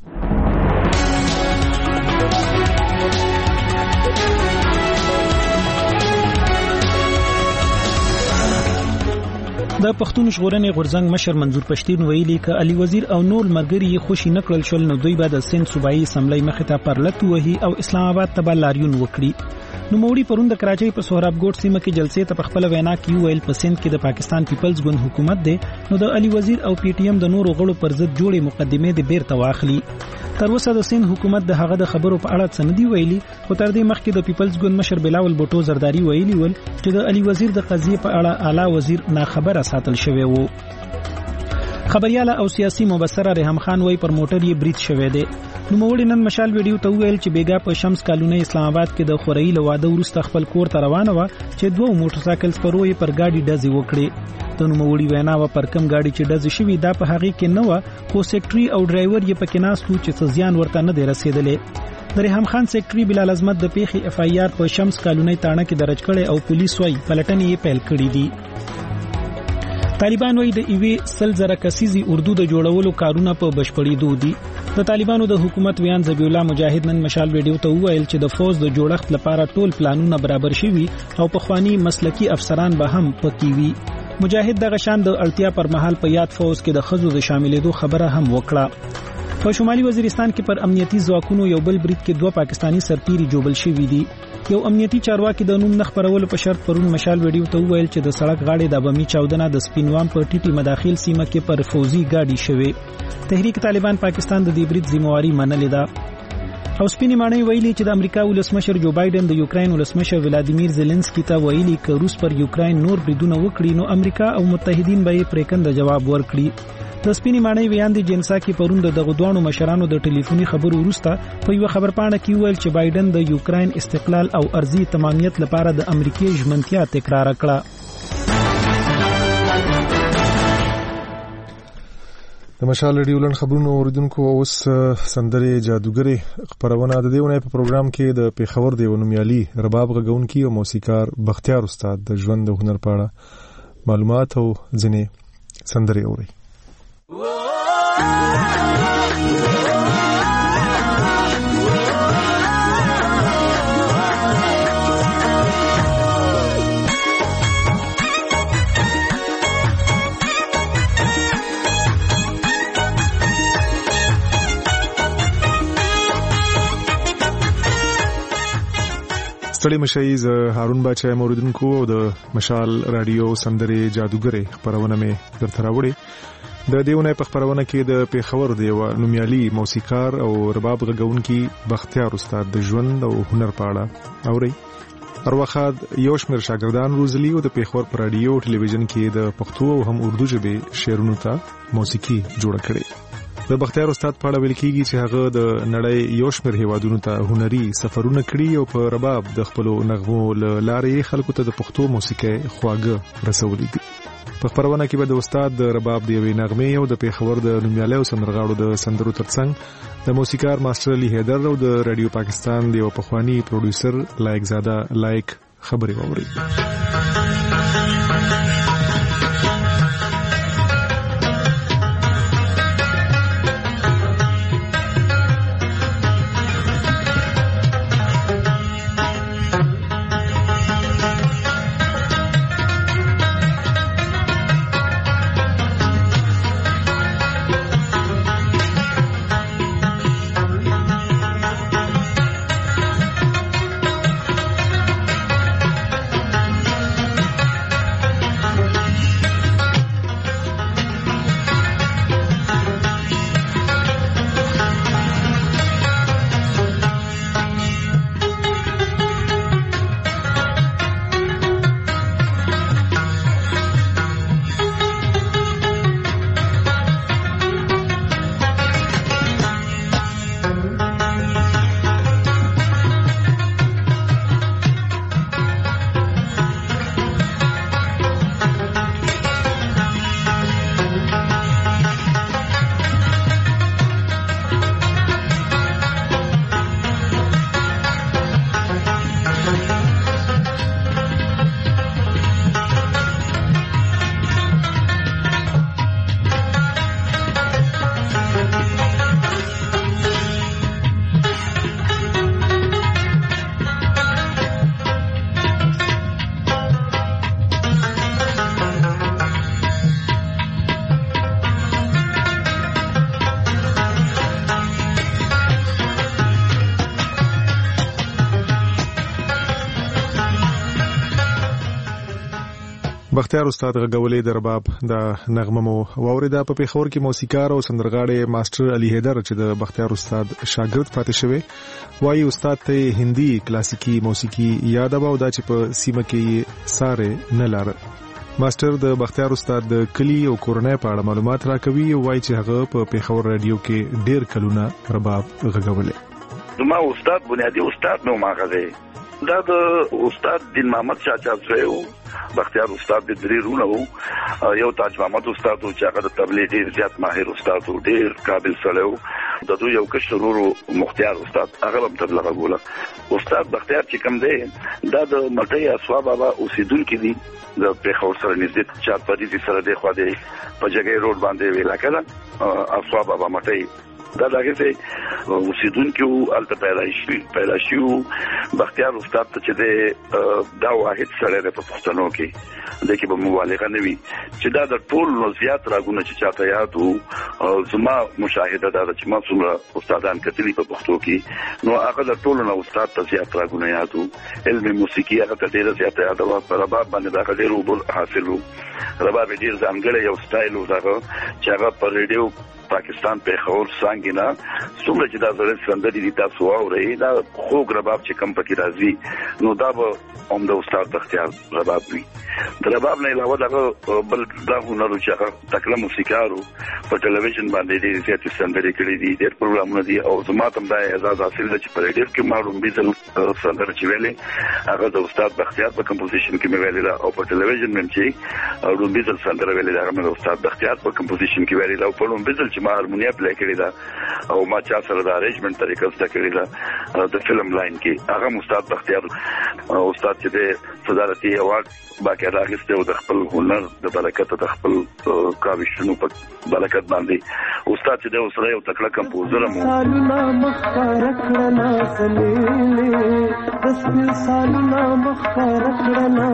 S2: د پښتون ژغورنې غورځنګ مشر منظور پښتين ویلي ک علي وزیر او نور مرګري خوشي نکړل شول نو دوی به د سند صوبایي اسمبلی مخې ته پرلط وهي او اسلام آباد ته لاریون وکړي. نو موړي پرون د کراچۍ په سهراب ګوټ سیمه کې جلسې ته په خپل وینا کې ویل په سند کې د پاکستان پیپلز ګوند حکومت دی نو د علي وزیر او پی ټی ایم د نورو غړو پر ضد جوړې مقدمې د بیرته واخلي. تر اوسه د سند حکومت د هغه د خبرو په اړه څه نه دی ویلي، خو تر دې مخکې د پیپلز ګوند مشر بلاول بوټو زرداری ویلي ول چې د علي وزیر د قضیې په اړه اعلی وزیر ناخبره ساتل شوی وو. خبرياله او سیاسي مبصره ریحم خان وای پر موټر یې برید شوی دی. نو موړي نن مشال ویډیو ته ویل چې بیګا په شمس کالونی اسلام آباد کې د خورئی له واده ورسته خپل کور ته روانه و چې دوه موټر سایکل سپروي پر گاډي ډزې وکړي. ته نو موړي وینا و پر کم گاډي چې ډزې شوی دا په هغه کې نه و، خو سیکټري او ډرایور یې پکې ناستو چې څه زیان ورته نه دی رسیدلې. د ریحم خان سیکټري بلال عظمت د پیخي اف آی آر په شمس کالونی تاڼه کې درج کړي او پولیس وايي پلټنې یې پیل کړې دي. طالبان وایي د ایوي سل زره کسیزي اردو د جوړولو کارونه په بشپړېدو دي. د طالبانو د حکومت ویان ذبیح الله مجاهد نن مشال ویډیو ته وویل چې د فوج د جوړښت لپاره ټول پلانونه برابر شوي او په خواني مسلکی افسران به هم پکې وي. مجاهد دغه شان د اړتیا پر مهال په یاد فوج کې د خزو د شاملېدو خبره هم وکړه. په شمالي وزیرستان کې پر امنیتي ځواکونو یو بل برید کې دوه پاکستانی سرتیري جوړل شوي دي. یو امنیتي چارواکي د نوم نخبرولو په شرط پرون مشال ویډیو ته وویل چې د سړک غاړې د بمي چاودنه د سپینوام په ټیټي مداخل سیمه کې پر فوزي گاډي شوه. تحریک طالبان پاکستان د دې برید ذمہواری منلې ده. او سپینې ماڼۍ ویلي چې د امریکا ولسمشر جو بایدن د یوکرين ولسمشر ولادیمیر زيلنسکي ته ویلي چې روس پر یوکرين نور بریدونه وکړي نو امریکا او متحدین به یې پریکند جواب ورکړي. د سپینې ماڼۍ ویان دي جنسا کې پرون د دغه دوانو مشرانو د ټلیفوني خبرو وروسته په یو خبرپاڼه کې ویل چې بایدن د یوکرين استقلال او ارضي تمامیت لپاره د امریکای ژمنتیا تکرار کړه.
S1: د مشال ریډیو لن خبرونو اوریدونکو اوس سندره جادوګری خبرونه د دیونه په پروګرام کې د پیښور دی ونومیالي رباب غږونکي او موسیقار بختیار استاد د ژوند د هنر په اړه معلومات او ځینې سندره اوري. ستړي مشي ز هارون باچا موریدونکو او د مشال رادیو سندره جادوګری خبرونه مې درته راوړي. د دیونه په خبرونه کې د پیښور دی و نومیالي موسیقار او رباب غږونکي بختیار استاد د ژوند او هنر په اړه اوري. هر وخت یو شمېر شاګردان روزلي او د پیښور پر رادیو ټلویزیون کې د پښتو او هم اردو ژبې شعرونو ته موسیقي جوړ کړي. د بختیار استاد په اړه ویل کېږي چې هغه د نړۍ یو شمېر هیوادونو ته هنري سفرونه کړي او په رباب د خپل نغمو لارې خلکو ته د پښتو موسیقي خواږه رسولي دي. په خبرونه کې به د استاد د رباب دی وی نغمه او د پیښور د نومیالي او سندرغاړو د سندرو ترڅنګ د موسیقار ماستر علي حیدر او د رادیو پاکستان دی او پخوانی پروډوسر لایق زاده لایق خبري ووري. بختیار استاد غولې د رباب د نغمه مو واوریدا. په پیښور کې موسیقار او سندرغاړی ماستر علي حیدر چې د بختیار استاد شاګرد پاتې شوی وایي استاد ته هندي کلاسیکی موسیقي یاد و او دا چې په سیمه کې ساره نه لار. ماستر د بختیار استاد د کلی او کورنۍ په اړه معلومات راکوي او وایي چې هغه په پیښور رادیو کې ډیر کلونه رباب غږولې.
S3: ما استاد بنیادی استاد نو ماغه دا د استاد دین محمد چاچا زوی بختیار استاد د دریرونه وو، یو تاج محمد استاد چې هغه د تبلیغ ډیر زیات ماهر استاد وو، ډیر قابل سړی وو. د دوی یو کشرورو مختار استاد هغه هم تبلیغ غوله. استاد بختیار چې کوم دی دا د مټي اسوا بابا اوسیدونکو دي د پیښور سره نږدې چار پدې سره دی خو دی په جګړې روډ باندې ویلا کړه اسوا بابا مټي دا دغه څه اوسیدونکو الته پیدا شي پیدا شي بختیار استاد ته چې د دا واحد سره په پښتنو کې د کې به مبالغه نه وي چې دا د ټول نو زیات راګونه چې چاته یاد وو. زما مشاهده دا چې ما څومره استادان کتلی په پښتو کې نو هغه د ټول نو استاد ته زیات راګونه یاد وو. علم موسیقي هغه ته ډیر زیات یاد وو. په رباب باندې دا ډیر وبل حاصل وو. رباب ډیر ځانګړی یو سټایل وو دا چې هغه په ریډیو پاکستان په خور سانګینا څومره چې دا زړه سندري دي تاسو واورئ دا خوږ رباب چې کم پکې راځي نو دا به هم د استاد بختیار رباب وي. د رباب نه علاوه دا بل دا هنر چې هغه تکله موسیقارو په ټلویزیون باندې ډېر زیات سندري کړې دي، ډېر پروګرامونه دي او زما ته دا اعزاز حاصل دی چې په ډېر کې ما رومبي ځل سندري چې ویلې هغه د استاد بختیار په کمپوزیشن کې مې ویلې او په ټلویزیون باندې چې رومبي ځل سندري ویلې هغه د استاد بختیار په کمپوزیشن کې ویلې او په رومبي ځل ما هارمونیا پلی کړی دا او ما چا سره د ارینجمنت طریقه زده کړی دا د فلم لاین کې هغه استاد بختیار استاد چې د صدارتي ایوارډ باقاعده اخیسته او د خپل هنر د برکت د خپل کاوشونو په برکت باندې استاد چې د اوسره یو تکړه کمپوزر مو
S4: سالنا مخکار کړنا سلیلې دسل سالنا مخکار کړنا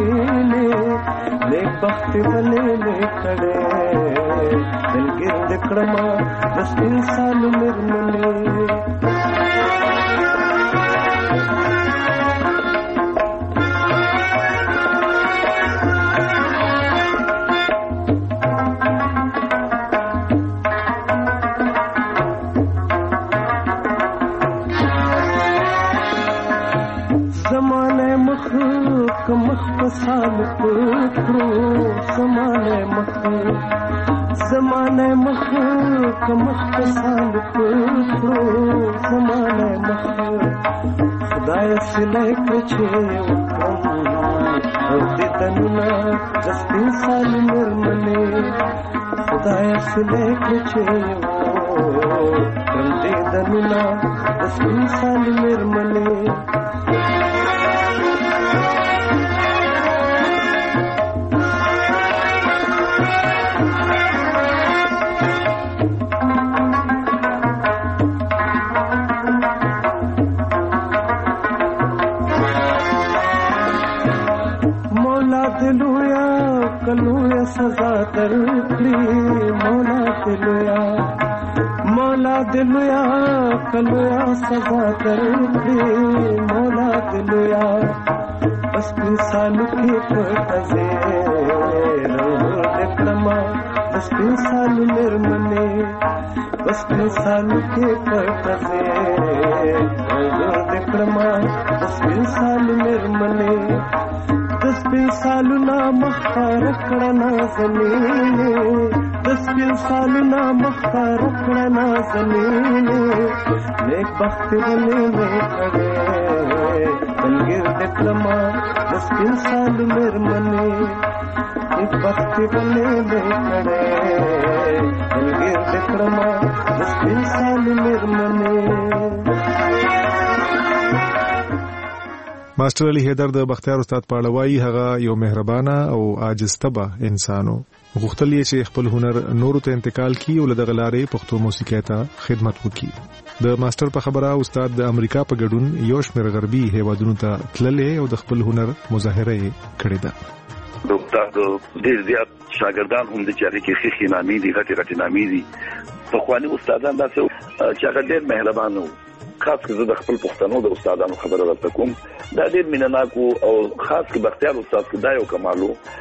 S4: سلیلې نیک بخت بلې کړې دلګر دکړما دسل سال مرمنې مخ پسال پکرو زمانه مخ زمانه مخ مخ پسال پکرو زمانه مخ خدای سلای کچه وکم او دې تننا جسپین سال مرمنه خدای سلای کچه وکم دې تننا جسپین سال مرمنه کلویا سزا درکړي مولا دلویا مولا دلویا کلویا سزا درکړي مولا دلویا بس په سالو کې پټځه نور دکړما بس په سالو مرمنه بس په سالو کې پټځه نور دکړما بس په سالو مرمنه دس پین سالنا مخار کړنا زمینه دس پین سالنا مخار کړنا زمینه نیک بخت ولې کړه دلګر دکلما دس پین سال مرمنه نیک بخت ولې کړه دلګر دکلما دس پین سال مرمنه.
S1: ماستر علي حیدر د بختیار استاد په اړه وایي هغه یو مهربانه او عاجز طبع انسانو غوښتل یې چې خپل هنر نورو ته انتقال کړي او د غلارې پښتو موسیقۍ ته خدمت وکړي. د ماستر په خبره استاد د امریکا په ګډون یو شمېر غربي هیوادونو ته تللې او د خپل هنر مظاهره یې کړې ده.
S3: د استاد ډېر زیات شاګردان هم د چاري کې خخي نامې دي غټي غټي نامې دي. په خواني استادان داسې چې هغه ډېر مهربان وو. خاص کر د خپل پښتنو د استادانو خبره درته کوم دا ډېر مینناک او خاص کر بختیار استاد کې دا یو کمالو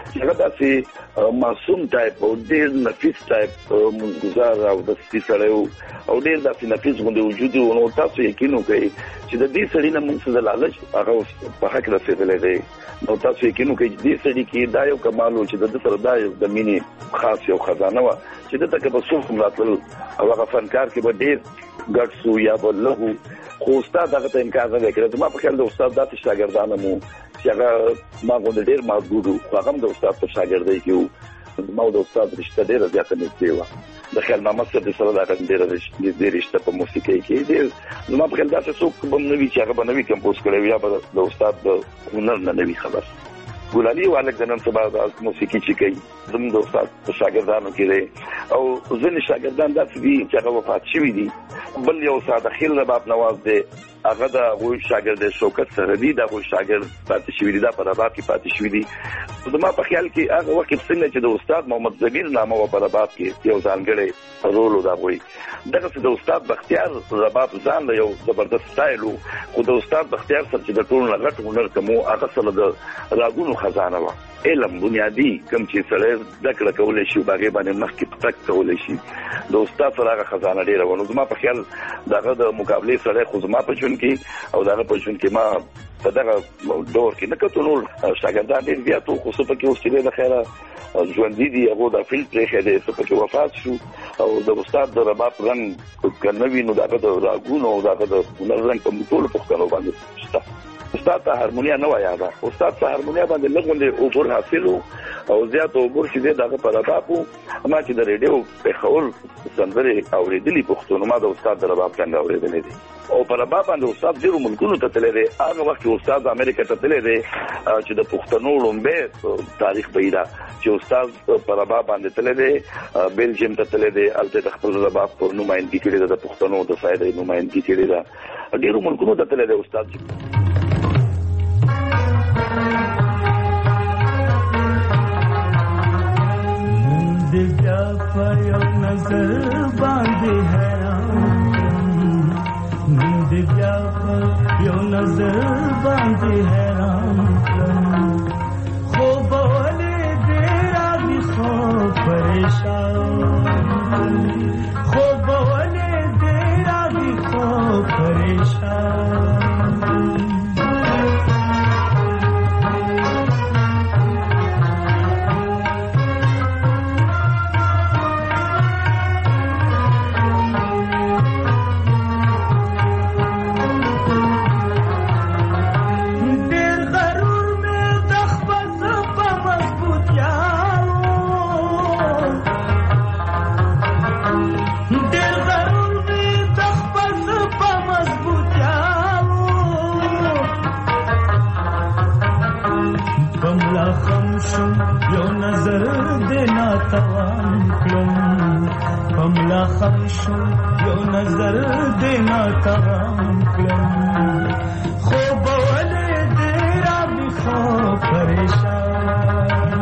S3: چې هغه داسې معصوم ټایپ او ډېر نفیس ټایپ منګزار او د سړیو او ډېر داسې نفیس غوندې وجود و. نو تاسو یقین وکړئ چې د دې سړي نه موږ څه د لالچ هغه په حق رسېدلی دی. نو تاسو یقین وکړئ چې دې سړي کې دا یو کمال و چې د ده سره دا یو د مینې خاص یو خزانه وه چې دلته که به څوک هم راتلل او هغه فنکار کې به ډېر ګډ سو یا به لږ و، خو استاد هغه ته انکار نه دی کړی. زما په خیال د استاد داسې شاګردان هم وو چې هغه ما غوندې ډېر محدود وو، خو هغه هم د استاد په شاګردۍ کې وو. زما او د استاد رشته ډېره زیاته نږدې وه. د خیال محمد صاحب سره د هغه ډېره نږدې رشته په موسیقۍ کې ډېر زما په خیال داسې څوک به هم نه وي چې هغه به نه وي کمپوز کړی وي یا به د استاد د هنر نه نه وي خبر. ګلالي والک د نن سبا د موسیقي چې کوي زموږ د استاد په شاګردانو کې دی او ځینې شاګردان داسې دي چې هغه وفات شوي دي. بل یو ساده خیل رباب نواز دی، هغه د هغوی شاګرد شوکت سره دي، د هغوی شاګرد پاتې شوي دي، دا په رباب کې پاتې شوي دي. زما په خیال کې هغه وخت څنګه چې د استاد محمد ضمیر نامه وه په رباب کې یو ځانګړی رول و د هغوی، دغسې د استاد بختیار رباب ځان له یو زبردست سټایل و. خو د استاد بختیار سره چې د ټولو نه غټ هنر کوم و هغه سره د راګونو خزانه وه. علم بنیادي کوم چې سړی زده کړه کولی شي په هغې باندې مخکې پټک کولی شي، د استاد سره هغه خزانه ډېره وه. نو زما په خیال د هغه د مقابلې سړی خو زما په ژوند کې او د هغه په ژوند کې ما په دغه دور کې نه کتو. نور شاګردان ډېر زیات وو، خو څه پکې اوس چې دی د خیره ژوندي دي، هغو دا فیلډ پرېښی دی، څه پکې وفات شو. او د استاد د رباب رنګ که نه وي نو د هغه د راګونو او د هغه د هنر رنګ په ټولو پښتنو باندې شته. استاد ته هارمونیا نه وه یاده، استاد ته هارمونیا باندې لږ غوندې عبور حاصل و او زیات عبور چې دی د هغه په رباب و. ما چې د ریډیو پېښور سندرې اورېدلي پښتو، نو ما د استاد د رباب څنګه اورېدلی دی او په رباب باندې استاد ډېرو ملکونو ته تللی دی. هغه وخت کې استاد امریکا ته تللی دی چې د پښتنو لومبی تاریخ به یې ده چې استاد په رباب باندې تللی دی، بیلجیم ته تللی دی، هلته د خپل رباب په نمایندګي کړې ده، د پښتنو د سایډ یې نمایندګي کړې ده، ډېرو ملکونو ته تللی دی استاد.
S4: दिव्या पयो नजर बांधे हैरान, दिव्या पयो नजर बांधे हैरान, खो बोले तेरा भी खो परेशान, खो बोले तेरा भी खो परेशान. यो नजर देना तवान क्लम, कमला खमशो यो नजर देना तवान क्लम, खो बोले तेरा भी खो परेशान.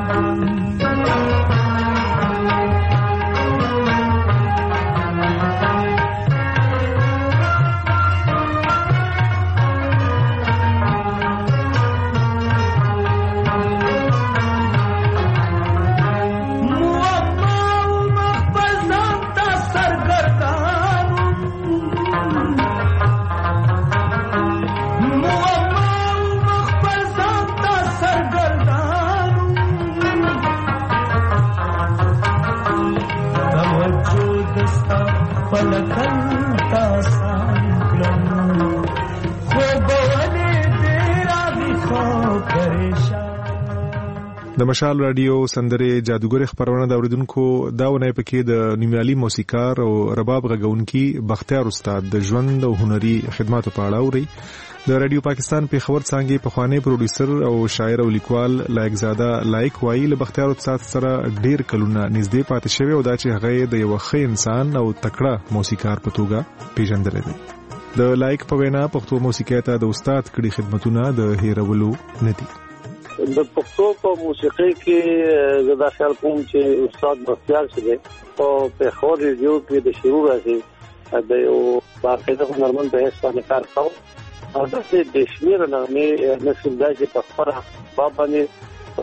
S1: د مشال رادیو سندرې جادوګر خبرونه د اوریدونکو دا ونه پکې د نیمایي موسیقار او رباب غږونکي بختیار استاد د ژوند او هنري خدماتو په اړه اوري. د رادیو پاکستان په خبر څنګه په خواني پروډوسر او شاعر او لیکوال لایق زاده لایق وایي له بختیار استاد سره ډیر کلونه نږدې پاتې شوی او دا چې هغه د یو ښه انسان او تکړه موسیقار په توګه پیژندل دي. د لایق په وینا پښتو موسیقي ته د استاد کړي خدمتونه د هیرولو نه دي.
S7: د پښتو په موسیقۍ کې زه دا خیال کوم چې استاد بختیار چې په پېښور ریډیو کې د شروع راځي د یو باقاعده هنرمند په حیث باندې کار کاوه او داسې د شمېره نغمې نسل دا چې په خپله باب باندې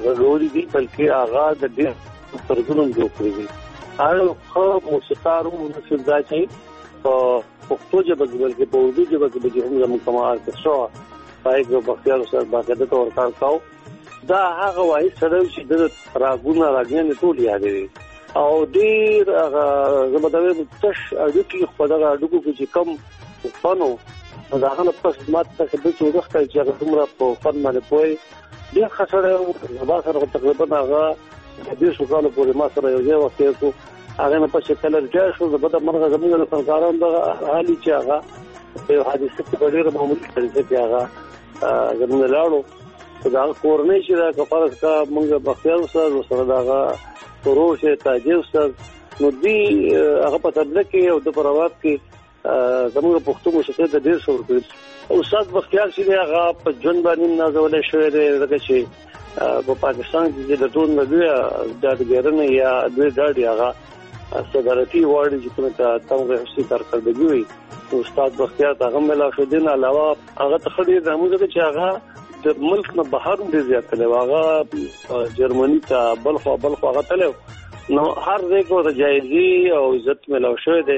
S7: غوړي دي بلکې هغه د دې ترجمه جوړ کړی دي. هغه خو موسیقارو مناسب ځای چې په پښتو ژبه کې بلکې په اردو ژبه کې به هم زموږ کمال شو پایګو بختیار سره باقاعده تور کار کاو. دا هغه وایي سره چې د راګونه راګنه ټول یادوي او ډیر هغه زموږ د تش اړو کې خدای اړو کې چې کم فنو دا هغه په خدمت ته د څو وخت چې هغه عمره په فن باندې پوي ډیر خسره زما سره تقریبا هغه د شو کال پورې ما سره یو ځای وخت کو هغه نه په شکل ارجاع شو د بده مرغه زموږ سرکارانو د حالي چې هغه په حادثه کې ډیر معمولی طریقې کې هغه زموږ لاړو دا کورنۍ چې دا کفارس کا موږ بختیار سره سره دا پروسه تاجر سره نو دی هغه په تدریس کې او د پروات کې زموږ پښتو موسیقي د ډیر شور کړی. استاد بختیار چې هغه په جون باندې نازولې شوې ده لکه چې په پاکستان کې د ټول نړۍ د ډیرنه یا د ډاډي هغه صدارتي وارد چې کومه تاسو هڅه کار کړی وي استاد بختیار هغه ملا شو دین علاوه هغه تخړی د موږ چې هغه د ملک نه بهر هم ډیر زیات دی هغه جرمني ته بلخ بلخ هغه تلو نو هر ځای کو د جایزي او عزت ملاو شوی دی.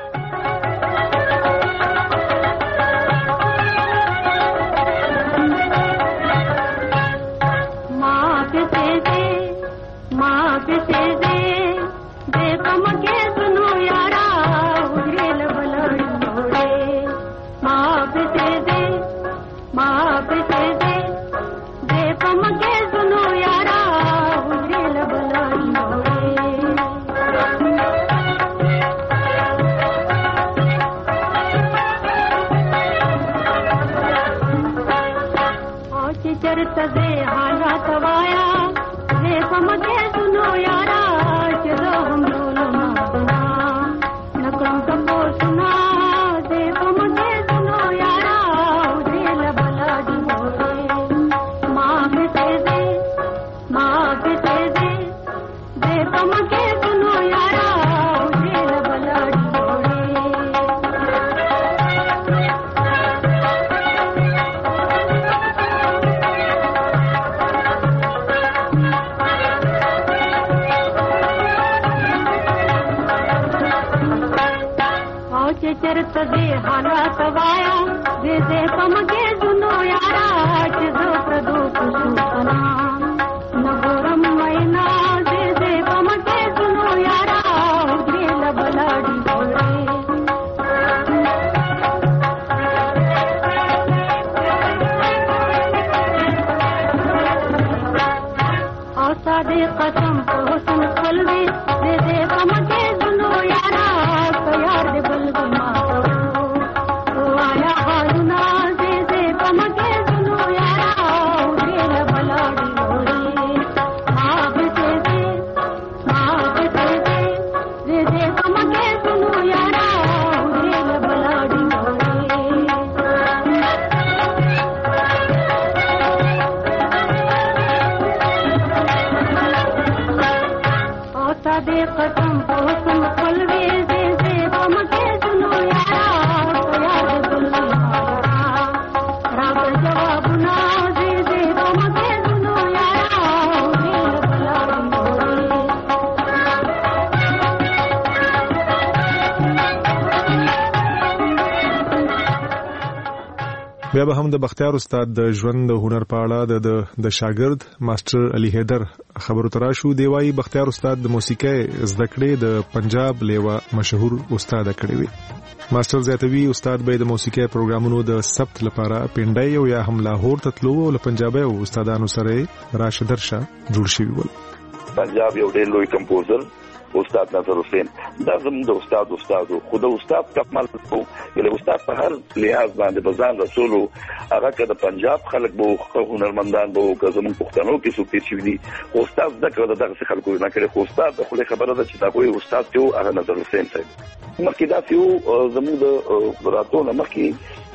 S1: بیا به هم د بختیار استاد د ژوند د هنر په اړه د د شاګرد ماستر علي حیدر خبرو تراشو. دی وايي بختیار استاد د موسیقي زده کړې د پنجاب لیوا مشهور استاد کړی وي. ماستر زیاتوي استاد به د موسیقي پروګرامونو د ثبت لپاره پینډای او یا هم لاهور ته تلو او له پنجابي استادانو سره راشد درشه جوړ شوی ول.
S3: پنجاب یو ډېر لوی کمپوزر استاد نظر حسین دا زموږ د استاد استادو خو د استاد کمال کو یله استاد په هر لحاظ باندې بزان رسولو هغه که د پنجاب خلک بو هنرمندان بو که زموږ پښتنو کې څوک چې دي استاد دغه دغه خلکو نه کړي خو استاد خو خبره ده چې دا کوئی استاد ته هغه نظر حسین صاحب مخکې دا یو زموږ د راتونه مخکې چې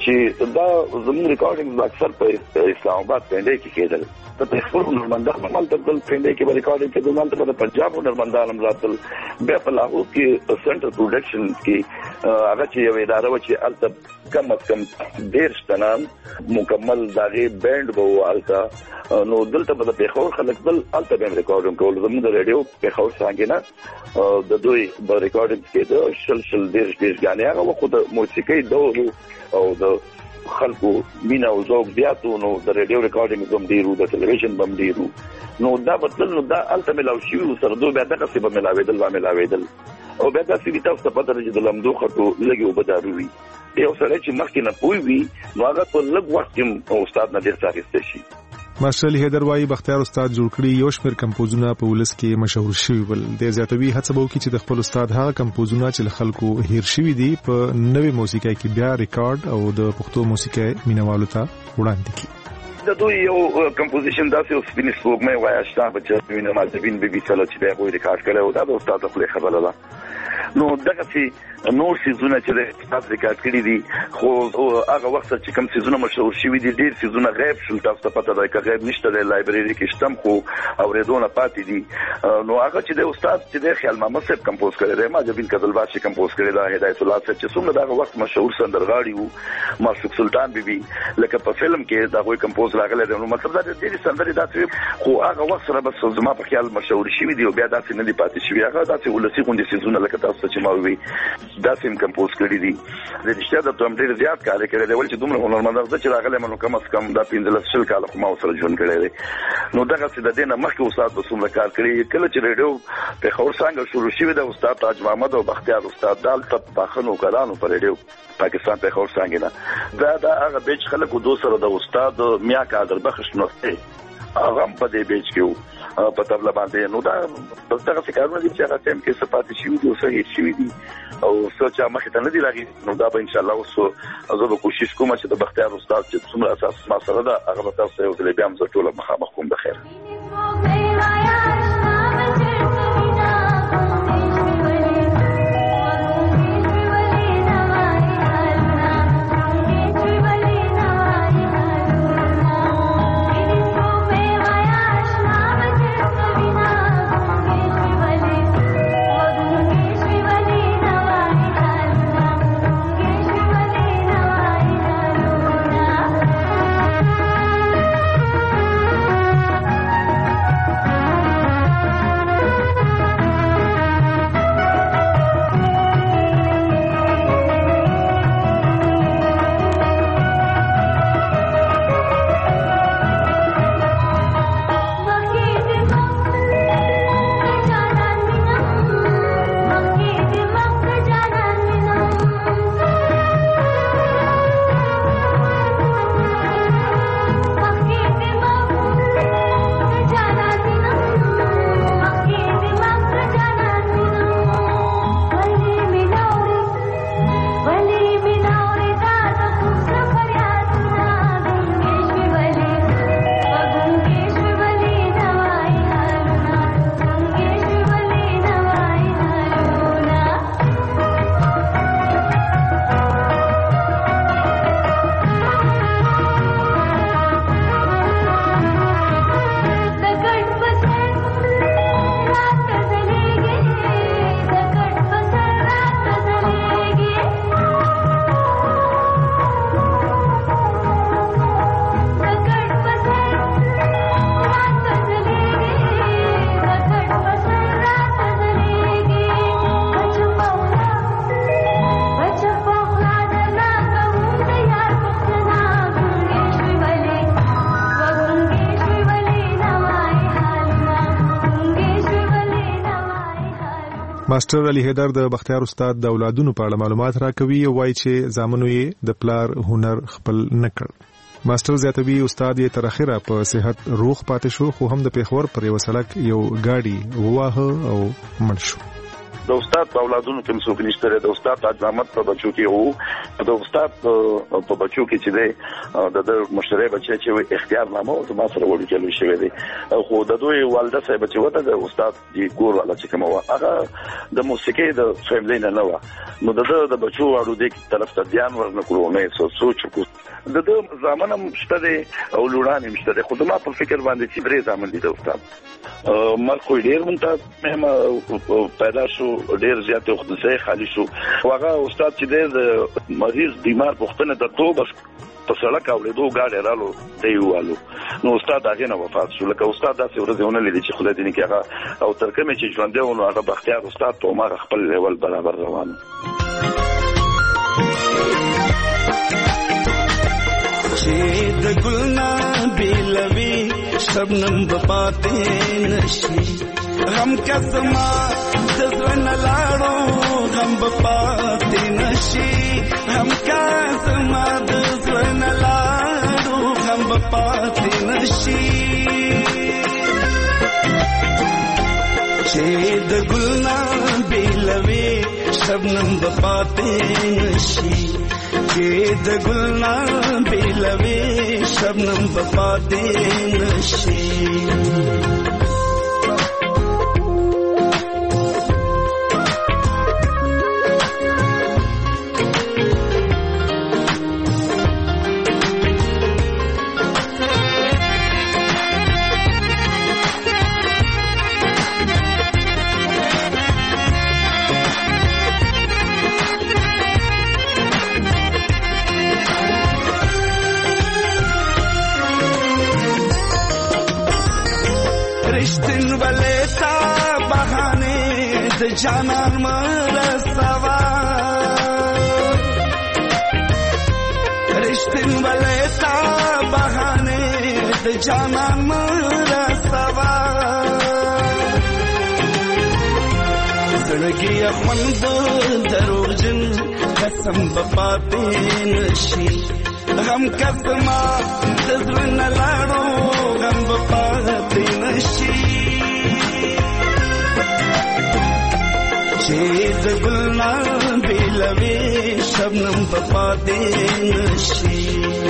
S3: چې دا زموږ ریکارډینګ اکثر په اسلام آباد پنده کې کېدل ته خپل نورمندان مال ته بل پنده کې به ریکارډینګ کې دومره په پنجاب نورمندان هم راتل بیا په لاهور کې سنټر پروډکشن کې هغه چې یو اداره و چې الته کم از کم ډېر شتنان مکمل داغه بینډ به والته نو دلته به د پیښور خلک بل الته به ریکارډینګ کول زموږ د ریډیو پیښور څنګه نه د دوی به ریکارډینګ کې د شل شل ډېر ډېر غانې هغه وخت د موسیقي دور او د خلکو مینا او ذوق زیاتو نو د ریډیو ریکارډینګ هم ډیرو د ټلویزیون هم ډیرو نو دا بدل نو دا الته ملاو شي سره دوه بیا دغه څه به ملاویدل و ملاویدل او بیا دا چې تاسو ته پته لري چې د لمدو خطو لګي وبدارو وي یو سره چې مخکې نه پوي وي نو هغه په لږ وخت کې استاد نه ډیر څه شي.
S1: ماشټر علي حیدر وايي بختیار استاد جوړ کړی یو شمېر کمپوزونه په ولس کې مشهور شوي ول د زیاتوي هڅه به وکړي چې د خپل استاد هغه کمپوزونه چې خلکو هیر شوي دي په نوې موسیقۍ کې بیا ریکارډ او د پښتو موسیقۍ مینوالو ته وړاندې کړي.
S3: د دوی یو کمپوزیشن داسې او سپینې سپوږمۍ وایي اشتا بچ وینم مازبین بیبي سره چې بیا وایي ریکارډ کړي او دا د استاد خپل خبره ده نو دغه چې نور سيزونه چې د استاد ریکارډ کړي دي خو هغه وخت چې کوم سيزونه مشهور شوي دي ډېر سيزونه غیب شول تاسو ته پته ده چې غیب نشته د لایبرری کې شتم خو اوریدونه پاتې دي نو هغه چې د استاد چې د خیال محمد صاحب کمپوز کړی دی ماجبین قزلباشي کمپوز کړی دا هدایت الله صاحب چې څومره دغه وخت مشهور سندرغاړي وو معشوق سلطان بیبي لکه په فلم کې دا غوي کمپوز راغلی دی نو مطلب دا د سندري داسې خو هغه وخت سره بس زما په خیال مشهور شوي دي او بیا داسې نه دي پاتې شوي هغه داسې ولسی غونډې سيزونه لکه تاسو چې ما وی دا سیم کمپوز کړی دي د رښتیا د تم ډیر زیات کار کړی دی ول چې دومره هنرمندان چې راغلی منو کم از کم دا پنځلس شل کال خو ما سره ژوند کړی دی نو دغه څه د دینه مخکې استاد به څومره کار کړی کله چې ریډیو په خور څنګه شروع شوی د استاد تاج محمد او بختیار استاد دال ته پاخنو کړهانو پر ریډیو پاکستان په خور څنګه نه دا دا هغه بیچ خلکو دوه سره د استاد میا کادر بخش نوسته هغه په دې بیچ کې په تبله باندې نو دا بس دغه کارونه دي چې هغه ټیم کې سپاتې شي دي او صحیح شي دي او سوچا مخه ته نه دی راغی نو دا به ان شاء الله اوس زه به کوشش کوم چې د بختیار استاد چې څومره اساس ما سره ده هغه به تاسو یو ځل بیا هم زه ټول مخامخ کوم بخیر.
S1: ماستر علي حیدر د بختیار استاد د اولادونو په اړه معلومات راکوي او وایي چې زامنو یې د پلار هنر خپل نکړ. ماستر زیاتوي استاد یې تر اخره په صحت روغ پاتې شو خو هم د پیښور پر یو سړک یو ګاډي ووهه او مړ شو.
S3: د استاد په اولادونو کې څوک نشته د استاد تاج محمد په بچو کې وو د استاد په بچو کې چې دی د مشتری بچي چې اختیار نامه او ما سره وړي چلو شوی دی خو د دوی والده صاحب چې وته د استاد دی ګور والا چې کوم و هغه د موسیقي د فیملی نه و نو د د بچو اړو دې طرف ته ځان ورنکړو نه سوچ کو د د زمانه مشته او لوران مشته خو ما په فکر باندې چې درې ځامن دي د استاد مر خو ډیر مونته مهمه پیدا شو ډیر زیات وخت سره خالی شو هغه استاد چې د مریض بیمار پختنه د توبه په سړک اورېدو گاډي رالو دیوالو نو استاد هغه نه وفات شو لکه استاد داسې ورځونه لیدي چې خدای دې نه کېغه او تر کومه چې ژوند دی نو هغه بختیار استاد ته ما خپل لیول برابر روان
S6: چې د ګلنا بیلوي شبنم بپاتې نشي غم کسما دزن لاړو غم بپاتې نشي غم کسما دزن لاړو غم بپاتې نشي چې د ګلنا بیلوي شبنم بپاتې نشي چې د ګلنا بیلوي شبنم بپاتې نشي جانان مرسوا رشتن ولتا بہانے د جانان مرسوا زړګي اخوند دروژن قسم بپاتې نشي غم کسما دزرن لاړو غم بپاتې نشي چې د ګلنا بیلوي شبنم بپاتې نشي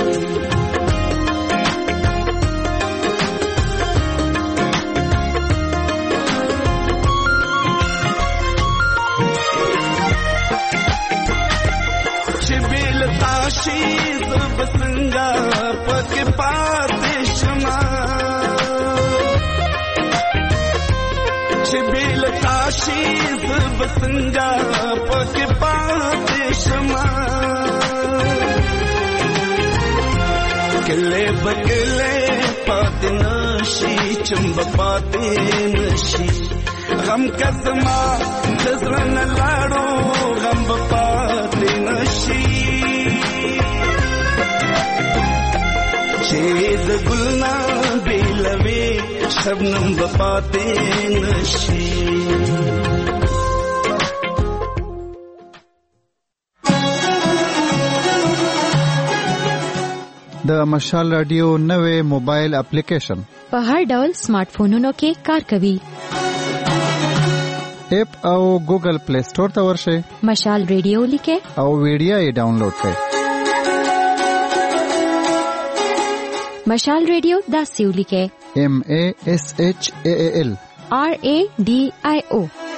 S6: چې بیل تاشي زب څنګه پکې پاتې شمه چې بیل تاشي زب څنګه پکې پاتې شمه کله بکله پاتې نشي چمب پاتې نشي غم کسما دزرن لاړو غم پاتې نشي چې د ګلنا بیلوي شبنم بپاتې نشي
S15: د مشال رادیو نوې موبایل اپلیکیشن
S18: په هر ډول سمارټ فونونو کې کار کوي.
S15: اپ او ګوګل پلی سٹور ته ورشئ،
S18: مشال رادیو لیکه
S15: او ویډیو یې ډاونلوډ کړئ.
S18: مشال رادیو دا سیو لیکه
S15: M A S H A A L
S18: R A D I O